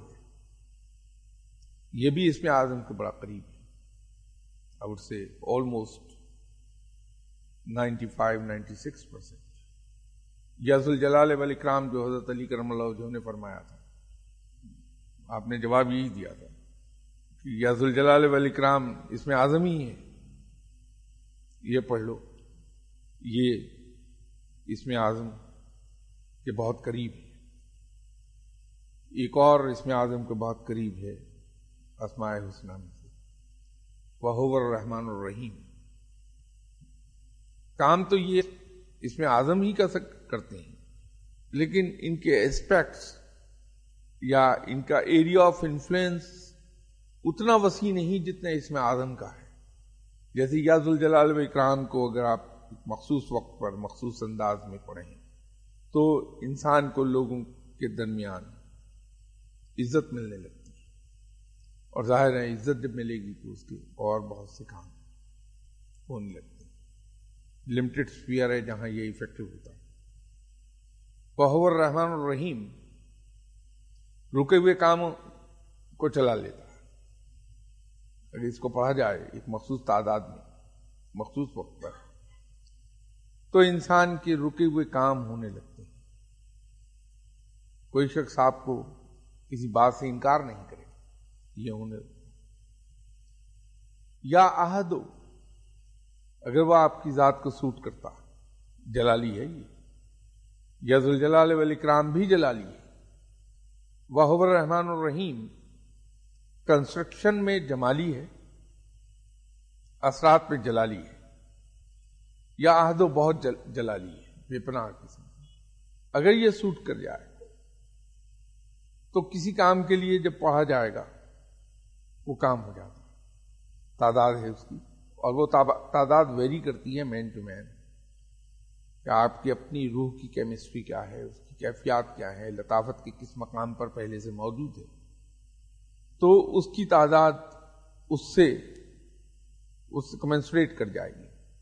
یہ بھی اس میں اعظم کے بڑا قریب ہے۔ I would say almost ninety-five ninety-six percent۔ یا ذوالجلال والاکرام جو حضرت علی کرم اللہ وجہہ نے فرمایا تھا، آپ نے جواب یہی دیا تھا کہ یا ذوالجلال والاکرام اس میں اعظم ہی ہے، یہ پڑھ لو، یہ اس میں اعظم کے بہت قریب ہے۔ ایک اور اس میں اعظم کے بہت قریب ہے اسماء حسنہ میں سے، وَهُوَ الرحمن الرحیم۔ کام تو یہ اس میں اعظم ہی کا کرتے ہیں، لیکن ان کے اسپیکٹس یا ان کا ایریا آف انفلوئنس اتنا وسیع نہیں جتنا اس میں اعظم کا ہے۔ جیسے یا ذوالجلال والاکرام کو اگر آپ مخصوص وقت پر مخصوص انداز میں پڑھیں تو انسان کو لوگوں کے درمیان عزت ملنے لگتی ہے، اور ظاہر ہے عزت جب ملے گی تو اس کے اور بہت سے کام ہونے لگتے ہیں۔ لمیٹڈ سفیئر ہے جہاں یہ افیکٹو ہوتا ہے۔ وَهُوَ الرحمن الرحیم رکے ہوئے کاموں کو چلا لیتا ہے۔ اگر اس کو پڑھا جائے ایک مخصوص تعداد میں مخصوص وقت پر تو انسان کے رکے ہوئے کام ہونے لگتے ہیں۔ کوئی شخص آپ کو کسی بات سے انکار نہیں کرے، یہ ہونے لگتا ہے۔ یا احد ہو، اگر وہ آپ کی ذات کو سوٹ کرتا، جلالی ہے یہ، یا ذوالجلال والاکرام بھی جلالی ہے۔ وَهُوَ الرحمن الرحیم کنسٹرکشن میں جمالی ہے، اثرات میں جلالی ہے۔ یا عہد و بہت جل جلالی ہے، بے پناہ قسم۔ اگر یہ سوٹ کر جائے تو کسی کام کے لیے جب پڑھا جائے گا وہ کام ہو جاتا ہے۔ تعداد ہے اس کی، اور وہ تعداد ویری کرتی ہے مین ٹو مین، کہ آپ کی اپنی روح کی کیمسٹری کیا ہے، اس کی کیفیات کیا ہے، لطافت کے کس مقام پر پہلے سے موجود ہے، تو اس کی تعداد اس سے اس سے کمنسریٹ کر جائے گی۔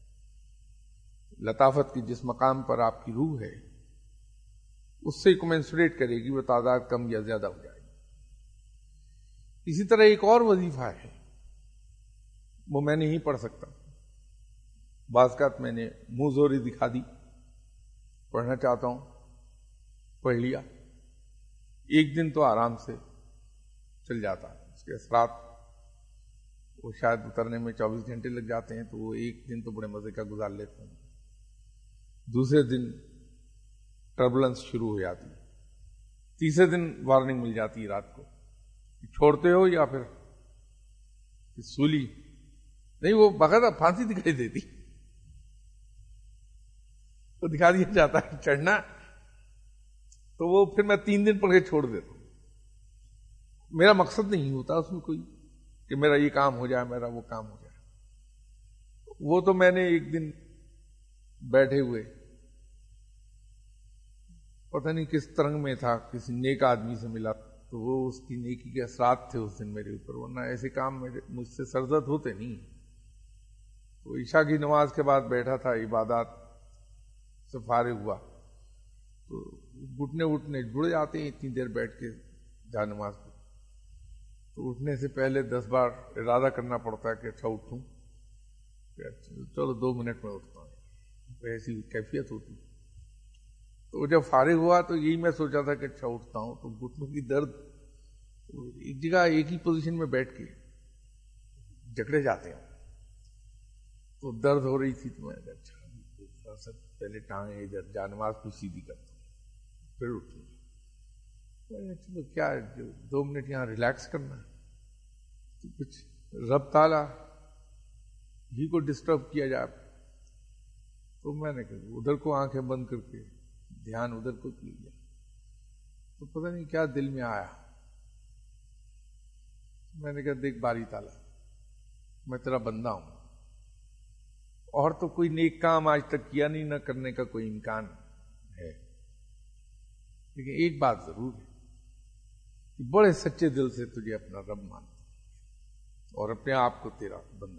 لطافت کی جس مقام پر آپ کی روح ہے اس سے کمنسریٹ کرے گی، وہ تعداد کم یا زیادہ ہو جائے گی۔ اسی طرح ایک اور وظیفہ ہے، وہ میں نہیں پڑھ سکتا، بعض اوقات میں نے منہ زوری دکھا دی، پڑھنا چاہتا ہوں پڑھ لیا، ایک دن تو آرام سے چل جاتا ہے۔ اس کے اثرات وہ شاید اترنے میں چوبیس گھنٹے لگ جاتے ہیں، تو وہ ایک دن تو بڑے مزے کا گزار لیتے ہیں۔ دوسرے دن ٹربلنس شروع ہو جاتی ہے، تیسرے دن وارننگ مل جاتی ہے رات کو، چھوڑتے ہو یا پھر سولی نہیں، وہ باقاعدہ پھانسی دکھائی دیتی، تو دکھا دیا جاتا ہے چڑھنا، تو وہ پھر میں تین دن پڑھ کے چھوڑ دیتا ہوں۔ میرا مقصد نہیں ہوتا اس میں کوئی کہ میرا یہ کام ہو جائے، میرا وہ کام ہو جائے۔ وہ تو میں نے ایک دن بیٹھے ہوئے پتہ نہیں کس ترنگ میں تھا، کسی نیک آدمی سے ملا، تو وہ اس کی نیکی کے اثرات تھے اس دن میرے اوپر، ورنہ ایسے کام میرے مجھ سے سرزد ہوتے نہیں۔ تو عشاء کی نماز کے بعد بیٹھا تھا، عبادات سے فارغ ہوا، تو گھٹنے وٹنے جڑ جاتے ہیں اتنی دیر بیٹھ کے جا نماز پہ، تو اٹھنے سے پہلے دس بار ارادہ کرنا پڑتا ہے کہ اچھا اٹھوں، چلو دو منٹ میں اٹھتا ہوں، ایسی کیفیت ہوتی۔ تو جب فارغ ہوا تو یہی میں سوچا تھا کہ اچھا اٹھتا ہوں تو گھٹنوں کی درد ایک جگہ ایک ہی پوزیشن میں بیٹھ کے جکڑے جاتے ہیں تو درد ہو رہی تھی، تو میں نے اچھا سب پہلے ٹانگیں ادھر جا نماز کو سیدھی کرتا ہوں پھر اٹھوں گا. چلو کیا جو دو منٹ یہاں ریلیکس کرنا ہے تو کچھ رب تعالیٰ ہی کو ڈسٹرب کیا جائے. تو میں نے کہا ادھر کو آنکھیں بند کر کے دھیان ادھر کو کیا تو پتہ نہیں کیا دل میں آیا. میں نے کہا دیکھ باری تعالیٰ میں تیرا بندہ ہوں اور تو کوئی نیک کام آج تک کیا نہیں، نہ کرنے کا کوئی امکان ہے، لیکن ایک بات ضرور ہے کہ بڑے سچے دل سے تجھے اپنا رب مانتا اور اپنے آپ کو تیرا بندہ.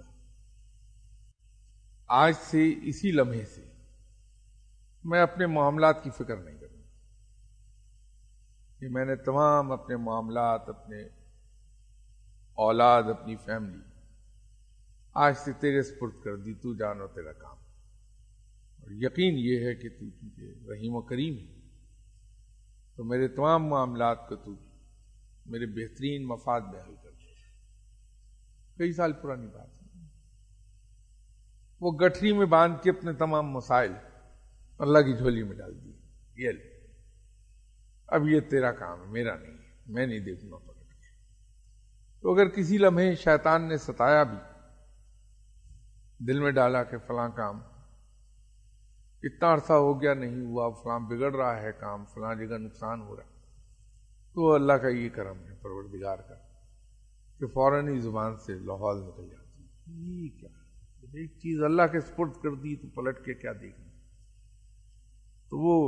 آج سے اسی لمحے سے میں اپنے معاملات کی فکر نہیں کروں کہ میں نے تمام اپنے معاملات، اپنے اولاد، اپنی فیملی آج سے تیرے سپرد کر دی، تو جانو تیرا کام. اور یقین یہ ہے کہ تو تجھے رحیم و کریم ہے تو میرے تمام معاملات کو تو میرے بہترین مفاد میں حل کر دے. کئی سال پرانی بات ہے، وہ گٹھری میں باندھ کے اپنے تمام مسائل اللہ کی جھولی میں ڈال دی. یہ لے اب یہ تیرا کام ہے، میرا نہیں ہے، میں نہیں دیکھوں گا پلٹ کے. تو اگر کسی لمحے شیطان نے ستایا بھی، دل میں ڈالا کہ فلاں کام اتنا عرصہ ہو گیا نہیں ہوا، فلاں بگڑ رہا ہے کام، فلاں جگہ نقصان ہو رہا ہے، تو اللہ کا یہ کرم ہے پروردگار کا کہ فوراً ہی زبان سے لاہور نکل جاتی ہے. یہ کیا ایک چیز اللہ کے سپرد کر دی تو پلٹ کے کیا دیکھنا. تو وہ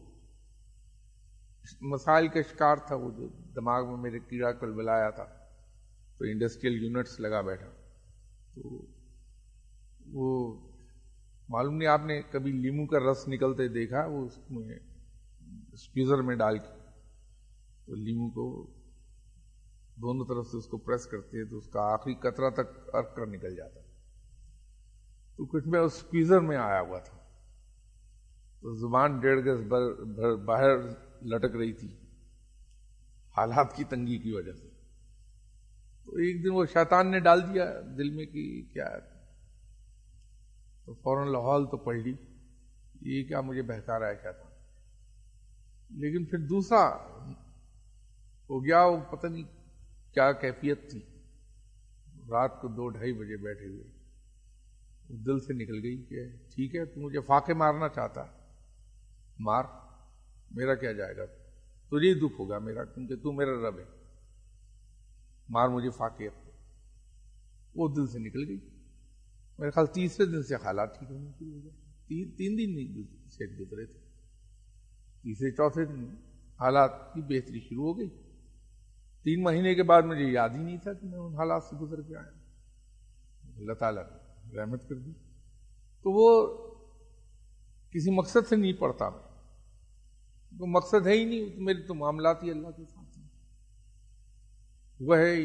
مسائل کا شکار تھا، وہ جو دماغ میں میرے کیڑا کلبلایا تھا تو انڈسٹریل یونٹس لگا بیٹھا. تو وہ معلوم نہیں آپ نے کبھی لیمو کا رس نکلتے دیکھا، وہ اس میں اسپیزر میں ڈال کے تو لیمو کو دونوں طرف سے اس کو پریس کرتے ہیں تو اس کا آخری قطرہ تک ارک کر نکل جاتا. تو کچھ میں اس اسپیزر میں آیا ہوا تھا تو زبان ڈیڑھ گز باہر لٹک رہی تھی حالات کی تنگی کی وجہ سے. تو ایک دن وہ شیطان نے ڈال دیا دل میں کہ کیا ہے، تو فوراً لاہور تو پڑھ لی، یہ کیا مجھے بہکا رہا ہے شیطان. لیکن پھر دوسرا ہو گیا، وہ پتہ نہیں کیا کیفیت تھی، رات کو دو ڈھائی بجے بیٹھے ہوئے دل سے نکل گئی کہ ٹھیک ہے تو مجھے فاقے مارنا چاہتا مار، میرا کیا جائے گا، تجھے دکھ ہوگا میرا کیونکہ تو میرا رب ہے، مار مجھے فاقے. وہ دل سے نکل گئی. میرے خیال تیسرے دن سے حالات ٹھیک ہونے شروع ہو گئے. تین تین دن نہیں سے گزرے تھے، تیسرے چوتھے دن حالات کی بہتری شروع ہو گئی. تین مہینے کے بعد مجھے یاد ہی نہیں تھا کہ میں ان حالات سے گزر کے آیا. اللہ تعالیٰ نے رحمت کر دی. تو وہ کسی مقصد سے نہیں پڑتا، تو مقصد ہے ہی نہیں، تو میرے تو معاملات ہی اللہ کے ساتھ ہیں. وہ ہے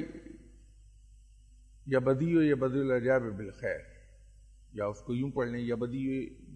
یا بدیو یا بدی العجاب بالخیر، یا اس کو یوں پڑھ لیں یا بدیو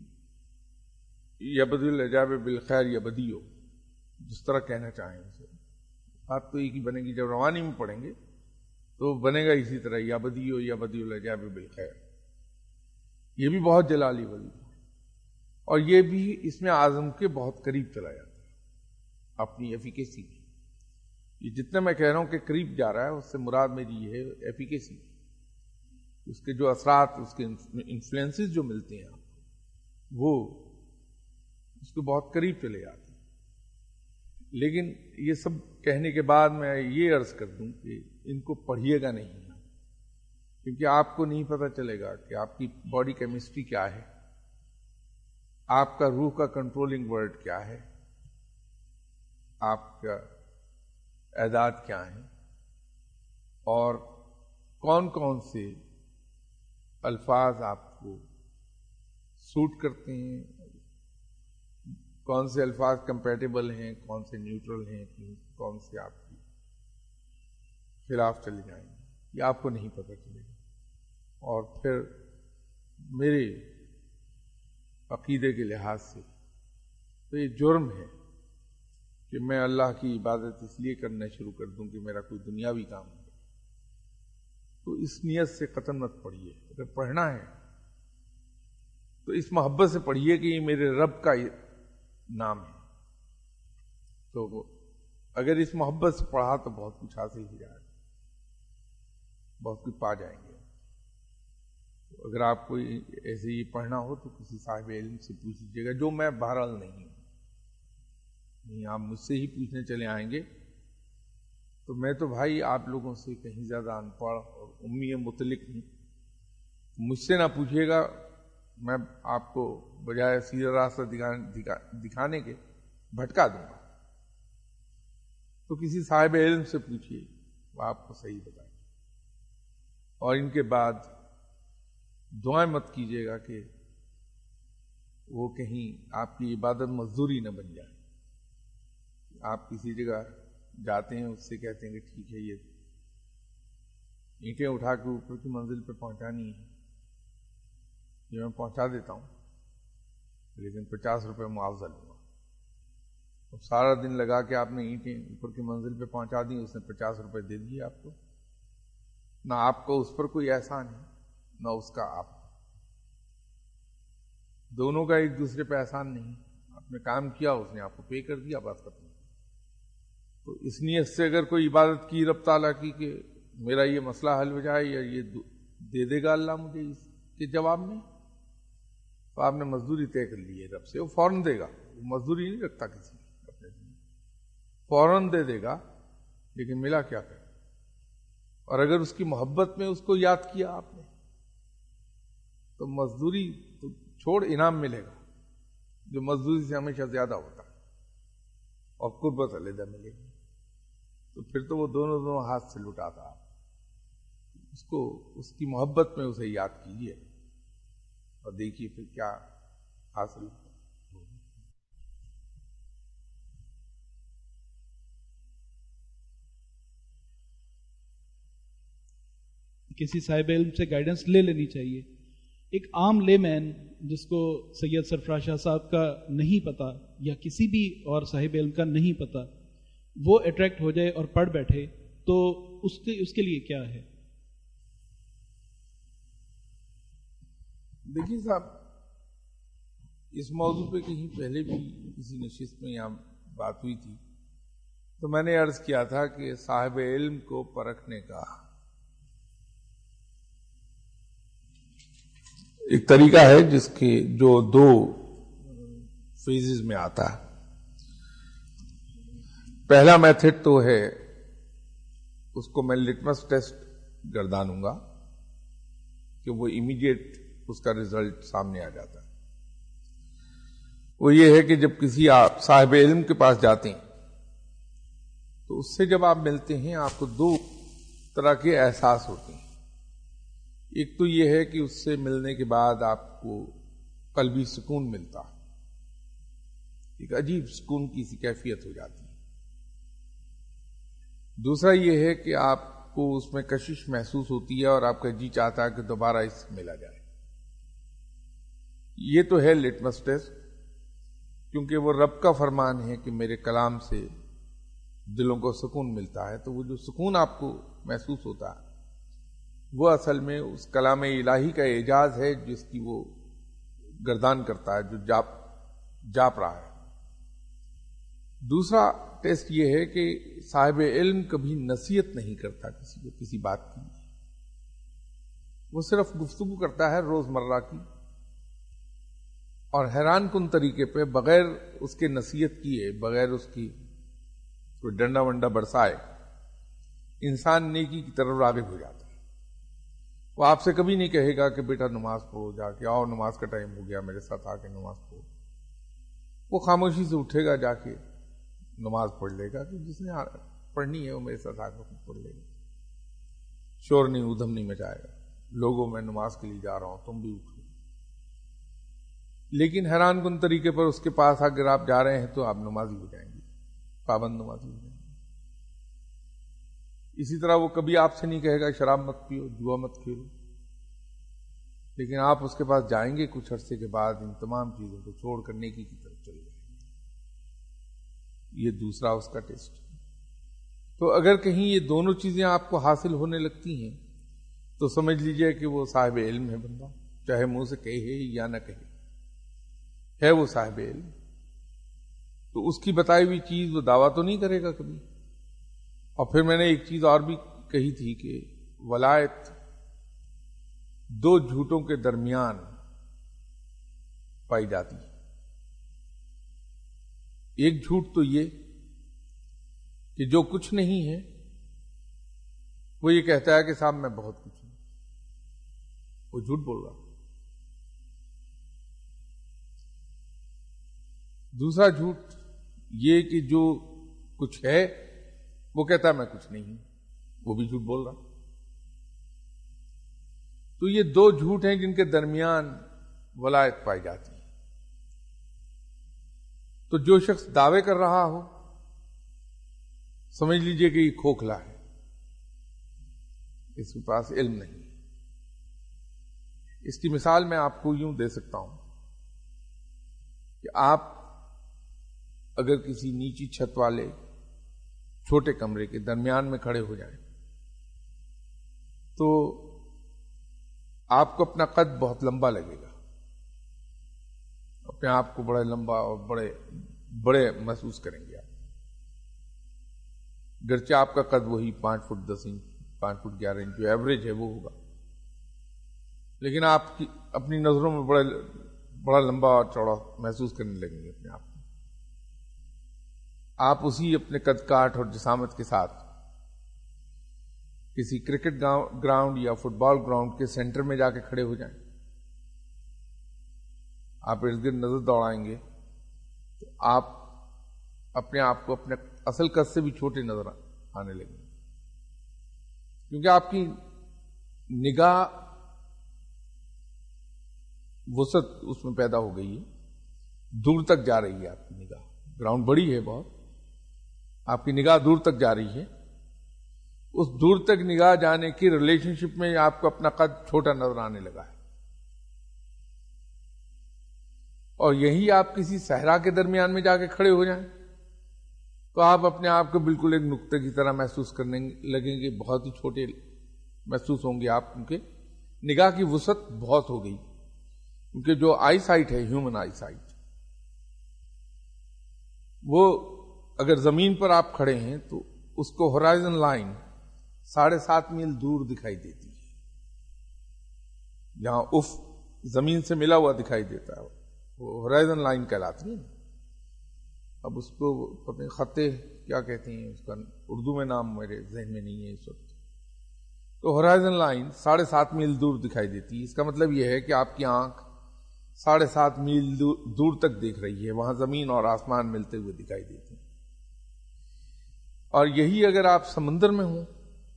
یا بدی العجاب بالخیر یا بدیو، جس طرح کہنا چاہیں اسے. بات تو ایک ہی بنے گی، جب روانی میں پڑھیں گے تو بنے گا اسی طرح یا بدیو یا بدی العجاب بالخیر. یہ بھی بہت جلالی ولی اور یہ بھی اس میں اعظم کے بہت قریب چلا جاتا ہے اپنی ایفیکیسی کی. یہ جتنا میں کہہ رہا ہوں کہ قریب جا رہا ہے اس سے مراد میری یہ ہے ایفیکیسی، اس کے جو اثرات، اس کے انفلوئنسز جو ملتے ہیں وہ اس کے بہت قریب چلے جاتے ہیں. لیکن یہ سب کہنے کے بعد میں یہ عرض کر دوں کہ ان کو پڑھیے گا نہیں، کیونکہ آپ کو نہیں پتہ چلے گا کہ آپ کی باڈی کیمسٹری کیا ہے، آپ کا روح کا کنٹرولنگ ورڈ کیا ہے، آپ کا اعداد کیا ہیں، اور کون کون سے الفاظ آپ کو سوٹ کرتے ہیں، کون سے الفاظ کمپیٹیبل ہیں، کون سے نیوٹرل ہیں، کون سے آپ کی خلاف چلے جائیں گے، یہ آپ کو نہیں پتہ چلے گا. اور پھر میرے عقیدے کے لحاظ سے تو یہ جرم ہے کہ میں اللہ کی عبادت اس لیے کرنا شروع کر دوں کہ میرا کوئی دنیاوی کام ہو، تو اس نیت سے قطعاً مت پڑھیے۔ اگر پڑھنا ہے تو اس محبت سے پڑھیے کہ یہ میرے رب کا نام ہے، تو اگر اس محبت سے پڑھا تو بہت کچھ حاصل ہو جائے گا، بہت کچھ پا جائیں گے۔ اگر آپ کو ایسے ہی پڑھنا ہو تو کسی صاحب علم سے پوچھ لیجیے گا، جو میں بہرحال نہیں ہوں، نہیں آپ مجھ سے ہی پوچھنے چلے آئیں گے تو میں تو بھائی آپ لوگوں سے کہیں زیادہ ان پڑھ اور امی مطلق ہوں، مجھ سے نہ پوچھیے گا، میں آپ کو بجائے سیدھا راستہ دکھانے کے بھٹکا دوں گا۔ تو کسی صاحب علم سے پوچھیے، وہ آپ کو صحیح بتائیں۔ اور ان کے بعد دعائیں مت کیجیے گا کہ وہ کہیں آپ کی عبادت مزدوری نہ بن جائے۔ آپ کسی جگہ جاتے ہیں، اس سے کہتے ہیں کہ ٹھیک ہے یہ اینٹیں اٹھا کے اوپر کی منزل پہ پہنچانی ہے، یہ میں پہنچا دیتا ہوں، لیکن پچاس روپے معاوضہ لوں گا۔ اب سارا دن لگا کے آپ نے اینٹیں اوپر کی منزل پہ پہنچا دی، اس نے پچاس روپے دے دیے آپ کو، نہ آپ کو اس پر کوئی احسان ہے نہ اس کا آپ، دونوں کا ایک دوسرے پہ احسان نہیں، آپ نے کام کیا، اس نے آپ کو پے کر دیا، بات ختم۔ تو اس نیت سے اگر کوئی عبادت کی رب تعالیٰ کی کہ میرا یہ مسئلہ حل ہو جائے یا یہ دے دے گا اللہ مجھے اس کے جواب میں، تو آپ نے مزدوری طے کر لی ہے رب سے، وہ فوراً دے گا، وہ مزدوری نہیں رکھتا کسی اپنے دن، فوراً دے دے گا، لیکن ملا کیا کرے۔ اور اگر اس کی محبت میں اس کو یاد کیا آپ نے تو مزدوری تو چھوڑ، انعام ملے گا جو مزدوری سے ہمیشہ زیادہ ہوتا ہے، اور قربت علیحدہ ملے گی، تو پھر تو وہ دونوں دونوں ہاتھ سے لٹاتا آپ اس کو، اس کی محبت میں اسے یاد کیجیے اور دیکھیے پھر کیا حاصل ہوتا ہے۔ کسی صاحب علم سے گائیڈنس لے لینی چاہیے۔ ایک عام لے مین جس کو سید سرفراز شاہ صاحب کا نہیں پتا یا کسی بھی اور صاحب علم کا نہیں پتا، وہ اٹریکٹ ہو جائے اور پڑھ بیٹھے تو اس کے اس کے لیے کیا ہے؟ دیکھیے صاحب، اس موضوع پہ کہیں پہلے بھی کسی نشست میں یہاں بات ہوئی تھی، تو میں نے عرض کیا تھا کہ صاحب علم کو پرکھنے کا ایک طریقہ ہے جس کے جو دو فیزز میں آتا ہے۔ پہلا میتھڈ تو ہے، اس کو میں لٹمس ٹیسٹ گردانوں گا کہ وہ امیڈیٹ اس کا ریزلٹ سامنے آ جاتا ہے۔ وہ یہ ہے کہ جب کسی آپ صاحب علم کے پاس جاتے ہیں تو اس سے جب آپ ملتے ہیں آپ کو دو طرح کے احساس ہوتے ہیں۔ ایک تو یہ ہے کہ اس سے ملنے کے بعد آپ کو قلبی سکون ملتا ہے، ایک عجیب سکون کی سی کیفیت ہو جاتی ہے۔ دوسرا یہ ہے کہ آپ کو اس میں کشش محسوس ہوتی ہے اور آپ کا جی چاہتا ہے کہ دوبارہ اس سے ملا جائے۔ یہ تو ہے لٹمس ٹیسٹ، کیونکہ وہ رب کا فرمان ہے کہ میرے کلام سے دلوں کو سکون ملتا ہے، تو وہ جو سکون آپ کو محسوس ہوتا ہے وہ اصل میں اس کلام الہی کا اعجاز ہے جس کی وہ گردان کرتا ہے، جو جاپ جاپ رہا ہے۔ دوسرا ٹیسٹ یہ ہے کہ صاحب علم کبھی نصیحت نہیں کرتا کسی کو کسی بات کی، وہ صرف گفتگو کرتا ہے روزمرہ کی، اور حیران کن طریقے پہ بغیر اس کے نصیحت کیے، بغیر اس کی کوئی ڈنڈا ونڈا برسائے، انسان نیکی کی طرف راغب ہو جاتا ہے۔ وہ آپ سے کبھی نہیں کہے گا کہ بیٹا نماز پڑھو، جا کے آؤ نماز کا ٹائم ہو گیا، میرے ساتھ آ کے نماز پڑھو۔ وہ خاموشی سے اٹھے گا، جا کے نماز پڑھ لے گا کہ جس نے پڑھنی ہے وہ میرے ساتھ آ کے پڑھ لے گا، شور نہیں ادھم نہیں مچائے گا، لوگوں میں نماز کے لیے جا رہا ہوں تم بھی اٹھو۔ لیکن حیران کن طریقے پر اس کے پاس اگر آپ جا رہے ہیں تو آپ نمازی ہو جائیں گے، پابند نمازی ہو جائیں گے۔ اسی طرح وہ کبھی آپ سے نہیں کہے گا شراب مت پیو، جوا مت کھیلو، لیکن آپ اس کے پاس جائیں گے کچھ عرصے کے بعد ان تمام چیزوں کو چھوڑ کر نیکی کی طرف چلے جائیں گے۔ یہ دوسرا اس کا ٹیسٹ. تو اگر کہیں یہ دونوں چیزیں آپ کو حاصل ہونے لگتی ہیں تو سمجھ لیجئے کہ وہ صاحب علم ہے بندہ، چاہے منہ سے کہے یا نہ کہے، ہے وہ صاحب علم. تو اس کی بتائی ہوئی چیز وہ دعویٰ تو نہیں کرے گا کبھی. اور پھر میں نے ایک چیز اور بھی کہی تھی کہ ولایت دو جھوٹوں کے درمیان پائی جاتی ہے. ایک جھوٹ تو یہ کہ جو کچھ نہیں ہے وہ یہ کہتا ہے کہ صاحب میں بہت کچھ ہوں، وہ جھوٹ بول رہا. دوسرا جھوٹ یہ کہ جو کچھ ہے وہ کہتا ہے میں کچھ نہیں ہوں، وہ بھی جھوٹ بول رہا. تو یہ دو جھوٹ ہیں جن کے درمیان ولایت پائی جاتی ہے. تو جو شخص دعوے کر رہا ہو سمجھ لیجئے کہ یہ کھوکھلا ہے، اس کے پاس علم نہیں. اس کی مثال میں آپ کو یوں دے سکتا ہوں کہ آپ اگر کسی نیچی چھت والے چھوٹے کمرے کے درمیان میں کھڑے ہو جائیں تو آپ کو اپنا قد بہت لمبا لگے گا، اپنے آپ کو بڑا لمبا اور بڑے بڑے محسوس کریں گے آپ. گرچہ آپ کا قد وہی پانچ فٹ دس انچ پانچ فٹ گیارہ انچ جو ایوریج ہے وہ ہوگا، لیکن آپ کی اپنی نظروں میں بڑا بڑا لمبا اور چوڑا محسوس کرنے لگیں گے اپنے آپ کو. آپ اسی اپنے قد کاٹ اور جسامت کے ساتھ کسی کرکٹ گراؤنڈ یا فٹ بال گراؤنڈ کے سینٹر میں جا کے کھڑے ہو جائیں، آپ ارد گرد نظر دوڑائیں گے تو آپ اپنے آپ کو اپنے اصل قد سے بھی چھوٹے نظر آنے لگیں گے، کیونکہ آپ کی نگاہ وسعت اس میں پیدا ہو گئی ہے، دور تک جا رہی ہے آپ کی نگاہ. گراؤنڈ بڑی ہے بہت، آپ کی نگاہ دور تک جا رہی ہے. اس دور تک نگاہ جانے کی ریلیشن شپ میں آپ کو اپنا قد چھوٹا نظر آنے لگا ہے. اور یہی آپ کسی صحرا کے درمیان میں جا کے کھڑے ہو جائیں تو آپ اپنے آپ کو بالکل ایک نقطے کی طرح محسوس کرنے لگیں گے، بہت ہی چھوٹے محسوس ہوں گے آپ، کیونکہ نگاہ کی وسعت بہت ہو گئی. کیونکہ جو آئی سائٹ ہے، ہیومن آئی سائٹ، وہ اگر زمین پر آپ کھڑے ہیں تو اس کو ہورائزن لائن ساڑھے سات میل دور دکھائی دیتی ہے. جہاں اف زمین سے ملا ہوا دکھائی دیتا ہے وہ ہورائزن لائن کہلاتی ہے. اب اس کو اپنے خطے کیا کہتے ہیں، اس کا اردو میں نام میرے ذہن میں نہیں ہے اس وقت. تو ہورائزن لائن ساڑھے سات میل دور دکھائی دیتی ہے. اس کا مطلب یہ ہے کہ آپ کی آنکھ ساڑھے سات میل دور تک دیکھ رہی ہے، وہاں زمین اور آسمان ملتے ہوئے دکھائی دیتے ہیں. اور یہی اگر آپ سمندر میں ہوں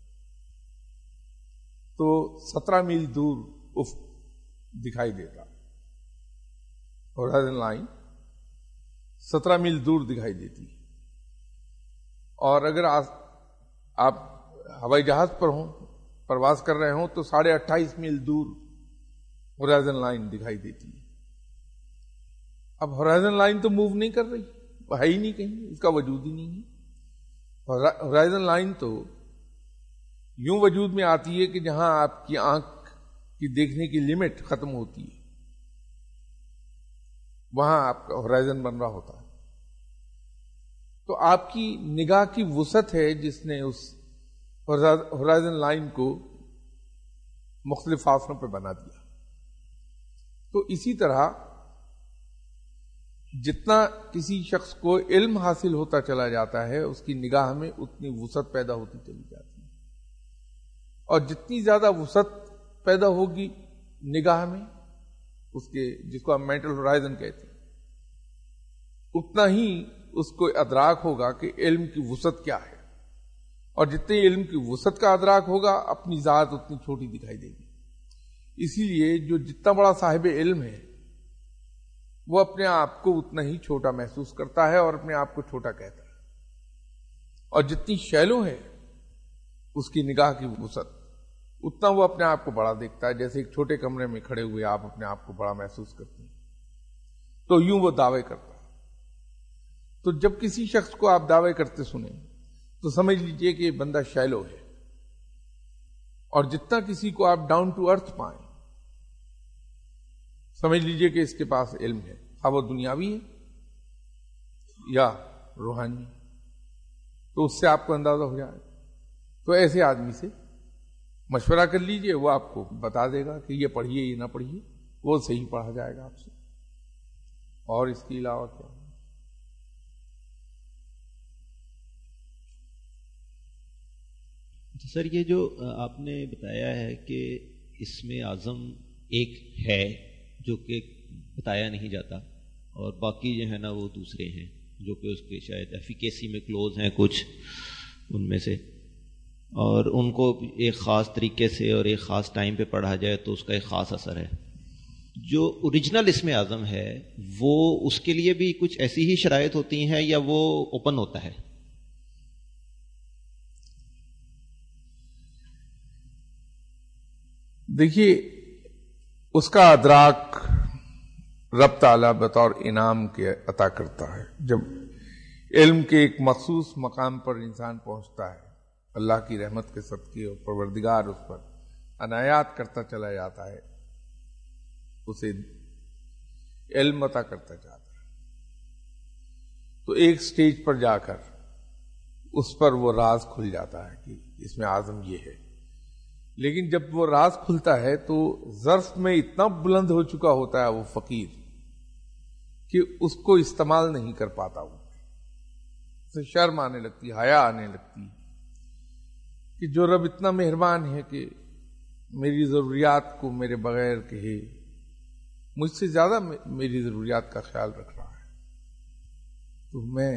تو سترہ میل دور افق دکھائی دیتا. ہورائزن لائن سترہ میل دور دکھائی دیتی ہے. اور اگر آپ ہوائی جہاز پر ہوں، پرواز کر رہے ہوں تو ساڑھے اٹھائیس میل دور ہورائزن لائن دکھائی دیتی ہے. اب ہورائزن لائن تو موو نہیں کر رہی، وہ ہے ہی نہیں کہیں، اس کا وجود ہی نہیں ہے. ہورائزن لائن تو یوں وجود میں آتی ہے کہ جہاں آپ کی آنکھ کی دیکھنے کی لمٹ ختم ہوتی ہے وہاں آپ کا ہورائزن بن رہا ہوتا ہے. تو آپ کی نگاہ کی وسعت ہے جس نے اس ہورائزن لائن کو مختلف فاصلوں پہ بنا دیا. تو اسی طرح جتنا کسی شخص کو علم حاصل ہوتا چلا جاتا ہے اس کی نگاہ میں اتنی وسعت پیدا ہوتی چلی جاتی ہے. اور جتنی زیادہ وسعت پیدا ہوگی نگاہ میں اس کے، جس کو ہم مینٹل ہورائزن کہتے ہیں، اتنا ہی اس کو ادراک ہوگا کہ علم کی وسعت کیا ہے. اور جتنے علم کی وسعت کا ادراک ہوگا اپنی ذات اتنی چھوٹی دکھائی دے گی. اسی لیے جو جتنا بڑا صاحب علم ہے وہ اپنے آپ کو اتنا ہی چھوٹا محسوس کرتا ہے اور اپنے آپ کو چھوٹا کہتا ہے. اور جتنی شیلو ہے اس کی نگاہ کی وسعت اتنا وہ اپنے آپ کو بڑا دیکھتا ہے. جیسے ایک چھوٹے کمرے میں کھڑے ہوئے آپ اپنے آپ کو بڑا محسوس کرتے ہیں تو یوں وہ دعوے کرتا ہے. تو جب کسی شخص کو آپ دعوے کرتے سنیں تو سمجھ لیجئے کہ یہ بندہ شیلو ہے، اور جتنا کسی کو آپ ڈاؤن ٹو ارتھ پائیں سمجھ لیجئے کہ اس کے پاس علم ہے، خواہ وہ دنیاوی ہے یا روحانی، تو اس سے آپ کو اندازہ ہو جائے. تو ایسے آدمی سے مشورہ کر لیجئے، وہ آپ کو بتا دے گا کہ یہ پڑھیے یہ نہ پڑھیے، وہ صحیح پڑھا جائے گا آپ سے. اور اس کے علاوہ کیا؟ سر یہ جو آپ نے بتایا ہے کہ اسم اعظم ایک ہے جو کہ بتایا نہیں جاتا اور باقی جو ہے نا وہ دوسرے ہیں جو کہ اس کے شاید ایفیکیسی میں کلوز ہیں کچھ ان میں سے، اور ان کو ایک خاص طریقے سے اور ایک خاص ٹائم پہ پڑھا جائے تو اس کا ایک خاص اثر ہے. جو اوریجنل اسم اعظم ہے وہ اس کے لیے بھی کچھ ایسی ہی شرائط ہوتی ہیں یا وہ اوپن ہوتا ہے؟ دیکھیے اس کا ادراک رب تعالیٰ بطور انعام کے عطا کرتا ہے. جب علم کے ایک مخصوص مقام پر انسان پہنچتا ہے اللہ کی رحمت کے صدقے اور پروردگار اس پر عنایات کرتا چلا جاتا ہے، اسے علم عطا کرتا جاتا ہے، تو ایک سٹیج پر جا کر اس پر وہ راز کھل جاتا ہے کہ اس میں اعظم یہ ہے. لیکن جب وہ راز کھلتا ہے تو ظرف میں اتنا بلند ہو چکا ہوتا ہے وہ فقیر کہ اس کو استعمال نہیں کر پاتا، وہ اسے شرم آنے لگتی، حیا آنے لگتی کہ جو رب اتنا مہربان ہے کہ میری ضروریات کو میرے بغیر کہے مجھ سے زیادہ میری ضروریات کا خیال رکھ رہا ہے، تو میں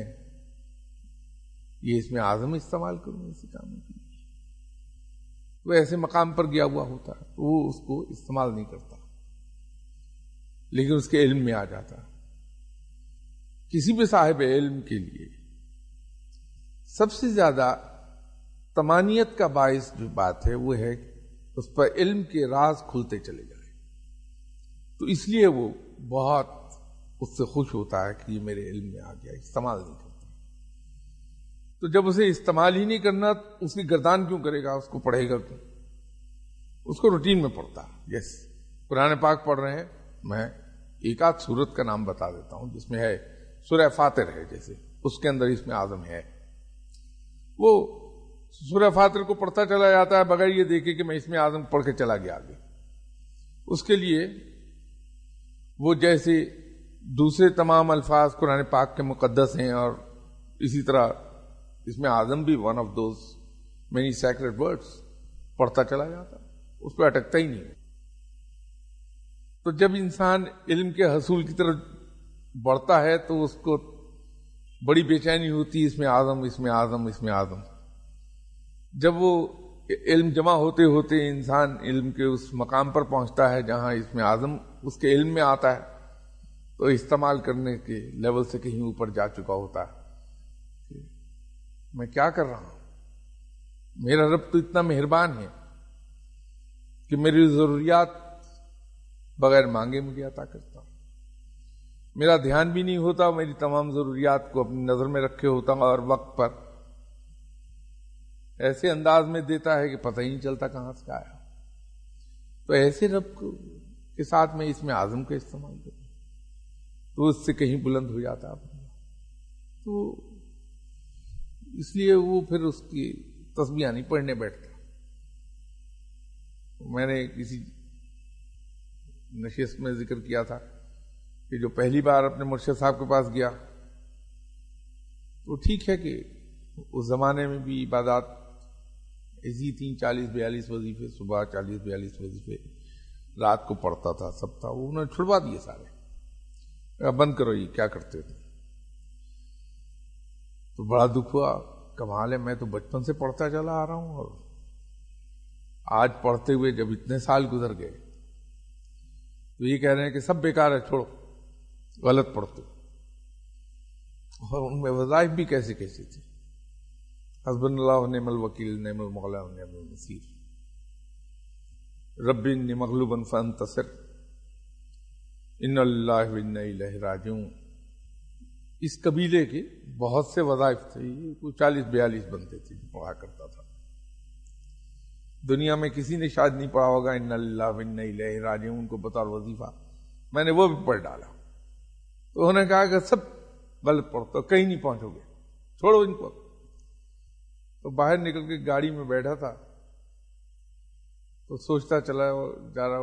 یہ اس میں اعظم استعمال کروں اسی کام کے لیے. وہ ایسے مقام پر گیا ہوا ہوتا ہے تو وہ اس کو استعمال نہیں کرتا، لیکن اس کے علم میں آ جاتا ہے. کسی بھی صاحب علم کے لیے سب سے زیادہ طمانیت کا باعث جو بات ہے وہ ہے کہ اس پر علم کے راز کھلتے چلے جائیں، تو اس لیے وہ بہت اس سے خوش ہوتا ہے کہ یہ میرے علم میں آ گیا، استعمال نہیں کرتا. تو جب اسے استعمال ہی نہیں کرنا اس کی گردان کیوں کرے گا، اس کو پڑھے گا کیوں؟ اس کو روٹین میں پڑھتا. یس قرآن پاک پڑھ رہے ہیں، میں ایک آدھ سورت کا نام بتا دیتا ہوں جس میں ہے سورہ فاطر ہے، جیسے اس کے اندر اس میں اعظم ہے. وہ سورہ فاطر کو پڑھتا چلا جاتا ہے بغیر یہ دیکھے کہ میں اس میں اعظم پڑھ کے چلا گیا آگے. اس کے لیے وہ جیسے دوسرے تمام الفاظ قرآن پاک کے مقدس ہیں اور اسی طرح اس میں اعظم بھی one of those many sacred words پڑھتا چلا جاتا، اس پہ اٹکتا ہی نہیں. تو جب انسان علم کے حصول کی طرف بڑھتا ہے تو اس کو بڑی بے چینی ہوتی، اس میں اعظم اس میں اعظم اس میں اعظم. جب وہ علم جمع ہوتے ہوتے انسان علم کے اس مقام پر پہنچتا ہے جہاں اس میں اعظم اس کے علم میں آتا ہے تو استعمال کرنے کے لیول سے کہیں اوپر جا چکا ہوتا ہے. میں کیا کر رہا ہوں؟ میرا رب تو اتنا مہربان ہے کہ میری ضروریات بغیر مانگے مجھے عطا کرتا. میرا دھیان بھی نہیں ہوتا، میری تمام ضروریات کو اپنی نظر میں رکھے ہوتا اور وقت پر ایسے انداز میں دیتا ہے کہ پتہ ہی نہیں چلتا کہاں سے آیا. تو ایسے رب کو کے ساتھ میں اس میں اعظم کا استعمال کروں تو اس سے کہیں بلند ہو جاتا. تو اس لیے وہ پھر اس کی تسبیح نہیں پڑھنے بیٹھتا. میں نے کسی نشست میں ذکر کیا تھا کہ جو پہلی بار اپنے مرشد صاحب کے پاس گیا تو ٹھیک ہے کہ اس زمانے میں بھی عبادات ایسی تین چالیس بیالیس وظیفے صبح، چالیس بیالیس وظیفے رات کو پڑھتا تھا، سب تھا. وہ انہوں نے چھڑوا دیے سارے، بند کرو یہ کیا کرتے تھے. تو بڑا دکھ ہوا، کمال ہے میں تو بچپن سے پڑھتا چلا آ رہا ہوں اور آج پڑھتے ہوئے جب اتنے سال گزر گئے تو یہ کہہ رہے ہیں کہ سب بیکار ہے، چھوڑو، غلط پڑھتے. اور ان میں وظائف بھی کیسے کیسے تھے، حسبنا اللہ ونعم الوکیل نعم المولا ونعم النصیر، رب انی مغلوب فانتصر، ان اللہ وانا الیہ راجعون. اس قبیلے کے بہت سے وظائف تھے، کوئی چالیس بیالیس بندے تھے جو پڑھا کرتا تھا. دنیا میں کسی نے شاید نہیں پڑھا ہوگا ان اللہ و انا الیہ راجعون کو بطور وظیفہ. میں نے وہ بھی پڑھ ڈالا. تو انہوں نے کہا کہ سب غلط پڑھتا، کہیں نہیں پہنچو گے، چھوڑو ان کو. تو باہر نکل کے گاڑی میں بیٹھا تھا تو سوچتا چلا جا رہا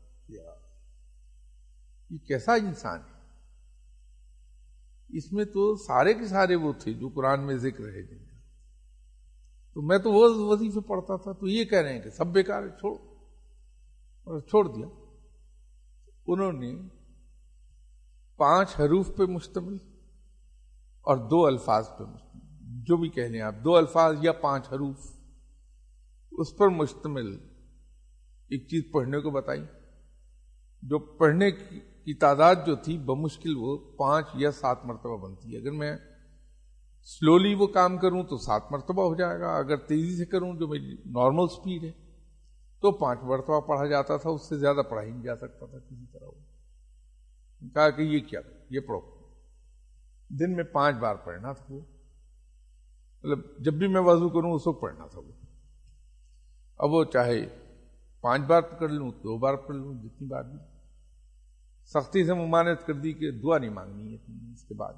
یہ کیسا انسان ہے، اس میں تو سارے کے سارے وہ تھے جو قرآن میں ذکر ہے جن کا، تو میں تو وہ وظیفے پڑھتا تھا، تو یہ کہہ رہے ہیں کہ سب بیکار ہے، چھوڑو، اور چھوڑ دیا. انہوں نے پانچ حروف پہ مشتمل اور دو الفاظ پہ مشتمل، جو بھی کہہ لیں آپ، دو الفاظ یا پانچ حروف، اس پر مشتمل ایک چیز پڑھنے کو بتائی، جو پڑھنے کی تعداد جو تھی بمشکل وہ پانچ یا سات مرتبہ بنتی ہے. اگر میں سلولی وہ کام کروں تو سات مرتبہ ہو جائے گا، اگر تیزی سے کروں جو میری نارمل سپیڈ ہے تو پانچ مرتبہ پڑھا جاتا تھا، اس سے زیادہ پڑھا ہی نہیں جا سکتا تھا کسی طرح. وہ کہا کہ یہ کیا، یہ پڑھو. دن میں پانچ بار پڑھنا تھا وہ، مطلب جب بھی میں وضو کروں اس وقت پڑھنا تھا وہ. اب وہ چاہے پانچ بار پکڑ لوں، دو بار پڑھ لوں، جتنی بار بھی. سختی سے ممانعت کر دی کہ دعا نہیں مانگنی ہے اس کے بعد.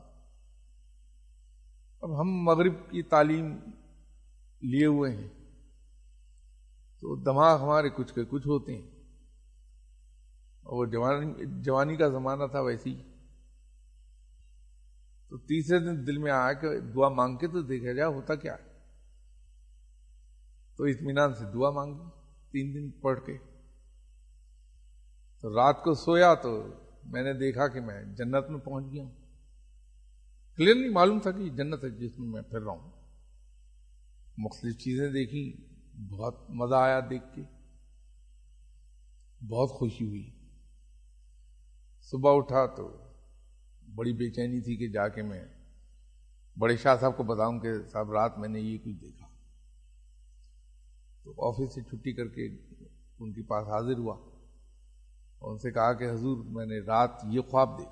اب ہم مغرب کی تعلیم لیے ہوئے ہیں تو دماغ ہمارے کچھ کے کچھ ہوتے ہیں، اور جوانی جوانی کا زمانہ تھا ویسی. تو تیسرے دن دل میں آیا کہ دعا مانگ کے تو دیکھا جائے ہوتا کیا ہے. تو اطمینان سے دعا مانگی تین دن پڑھ کے. تو رات کو سویا تو میں نے دیکھا کہ میں جنت میں پہنچ گیا ہوں. کلیئرلی معلوم تھا کہ یہ جنت ہے جس میں میں پھر رہا ہوں. مختلف چیزیں دیکھی، بہت مزہ آیا دیکھ کے، بہت خوشی ہوئی. صبح اٹھا تو بڑی بے چینی تھی کہ جا کے میں بڑے شاہ صاحب کو بتاؤں کہ صاحب رات میں نے یہ کچھ دیکھا. تو آفس سے چھٹی کر کے ان کے پاس حاضر ہوا اور ان سے کہا کہ حضور میں نے رات یہ خواب دیکھا.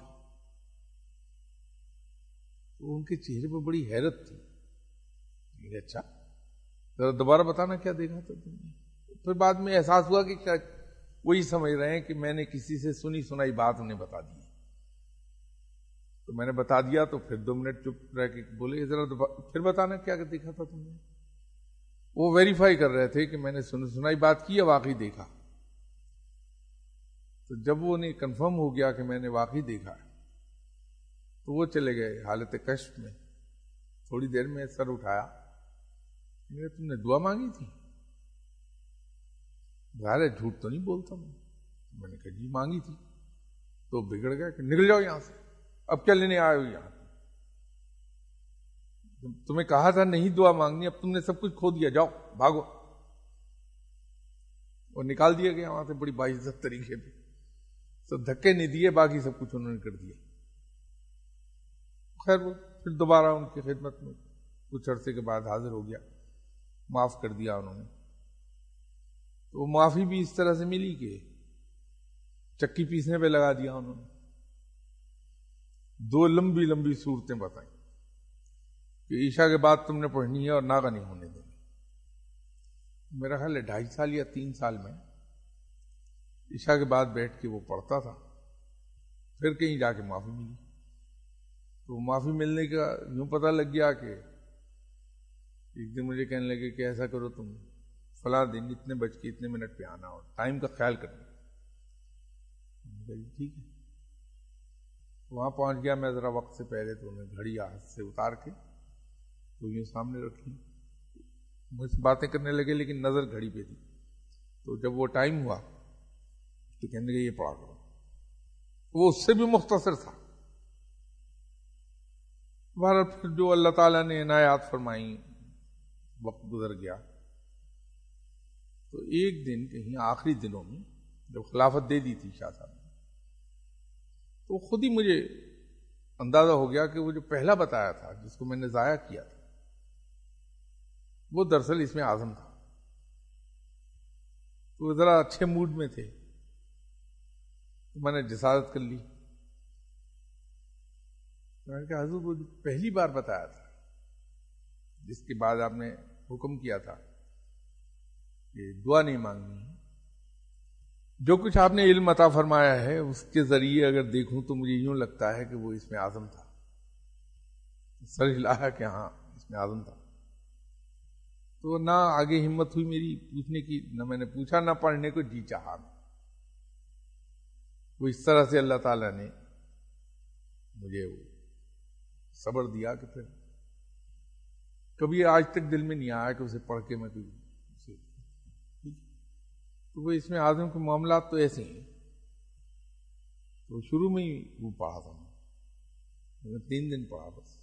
تو ان کے چہرے پہ بڑی حیرت تھی. اچھا ذرا دوبارہ بتانا کیا دیکھا تھا تم نے. پھر بعد میں احساس ہوا کہ کیا وہی سمجھ رہے ہیں کہ میں نے کسی سے سنی سنائی بات انہیں بتا دی. تو میں نے بتا دیا تو پھر دو منٹ چپ رہ کے بولے ذرا پھر بتانا کیا دیکھا تھا تم نے. وہ ویریفائی کر رہے تھے کہ میں نے سنی سنائی بات کی یا واقعی دیکھا. تو جب وہ انہیں کنفرم ہو گیا کہ میں نے واقعی دیکھا تو وہ چلے گئے حالت کشف میں. تھوڑی دیر میں سر اٹھایا، میں تم نے دعا مانگی تھی؟ ظاہر ہے جھوٹ تو نہیں بولتا میں. میں نے کہا جی مانگی تھی. تو بگڑ گیا کہ نکل جاؤ یہاں سے، اب کیا لینے آئے ہو یہاں؟ تمہیں کہا تھا نہیں دعا مانگنی، اب تم نے سب کچھ کھو دیا، جاؤ بھاگو. اور نکال دیا گیا وہاں سے بڑی باعزت طریقے پہ. تو دھکے نہیں دیے، باقی سب کچھ انہوں نے کر دیا. خیر وہ پھر دوبارہ ان کی خدمت میں کچھ عرصے کے بعد حاضر ہو گیا، معاف کر دیا انہوں نے. تو وہ معافی بھی اس طرح سے ملی کہ چکی پیسنے پہ لگا دیا انہوں نے. دو لمبی لمبی صورتیں بتائیں کہ عشاء کے بعد تم نے پڑھنی ہے اور ناغہ نہیں ہونے دینی. میرا خیال ہے ڈھائی سال یا تین سال میں عشاء کے بعد بیٹھ کے وہ پڑھتا تھا. پھر کہیں جا کے معافی ملی. تو معافی ملنے کا یوں پتہ لگ گیا کہ ایک دن مجھے کہنے لگے کہ ایسا کرو تم فلاں دن اتنے بج کے اتنے منٹ پہ آنا اور ٹائم کا خیال کرنا. ٹھیک ہے. وہاں پہنچ گیا میں ذرا وقت سے پہلے. تو انہیں گھڑی ہاتھ سے اتار کے تو یوں سامنے رکھی، مجھ سے باتیں کرنے لگے لیکن نظر گھڑی پہ تھی. تو جب وہ ٹائم ہوا تو کہنے لگے یہ پڑھا کرو. وہ اس سے بھی مختصر تھا. بہرحال پھر جو اللہ تعالیٰ نے عنایات فرمائی، وقت گزر گیا. تو ایک دن کہیں آخری دنوں میں جب خلافت دے دی تھی شاہ صاحب نے، تو خود ہی مجھے اندازہ ہو گیا کہ وہ جو پہلا بتایا تھا جس کو میں نے ضائع کیا تھا وہ دراصل اس میں اعظم تھا. تو ذرا اچھے موڈ میں تھے تو میں نے جسارت کر لی. میں نے کہا حضور وہ پہلی بار بتایا تھا جس کے بعد آپ نے حکم کیا تھا کہ دعا نہیں مانگنی، جو کچھ آپ نے علم عطا فرمایا ہے اس کے ذریعے اگر دیکھوں تو مجھے یوں لگتا ہے کہ وہ اس میں اعظم تھا، سر ہلایا کہ ہاں اس میں اعظم تھا. تو نہ آگے ہمت ہوئی میری پوچھنے کی، نہ میں نے پوچھا، نہ پڑھنے کو جی چاہا. وہ اس طرح سے اللہ تعالیٰ نے مجھے وہ صبر دیا کہ پھر کبھی آج تک دل میں نہیں آیا کہ اسے پڑھ کے میں کوئی اسے. تو وہ اس میں اعظم کے معاملات تو ایسے ہیں. تو شروع میں ہی وہ پڑھا تھا، میں تین دن پڑھا بس.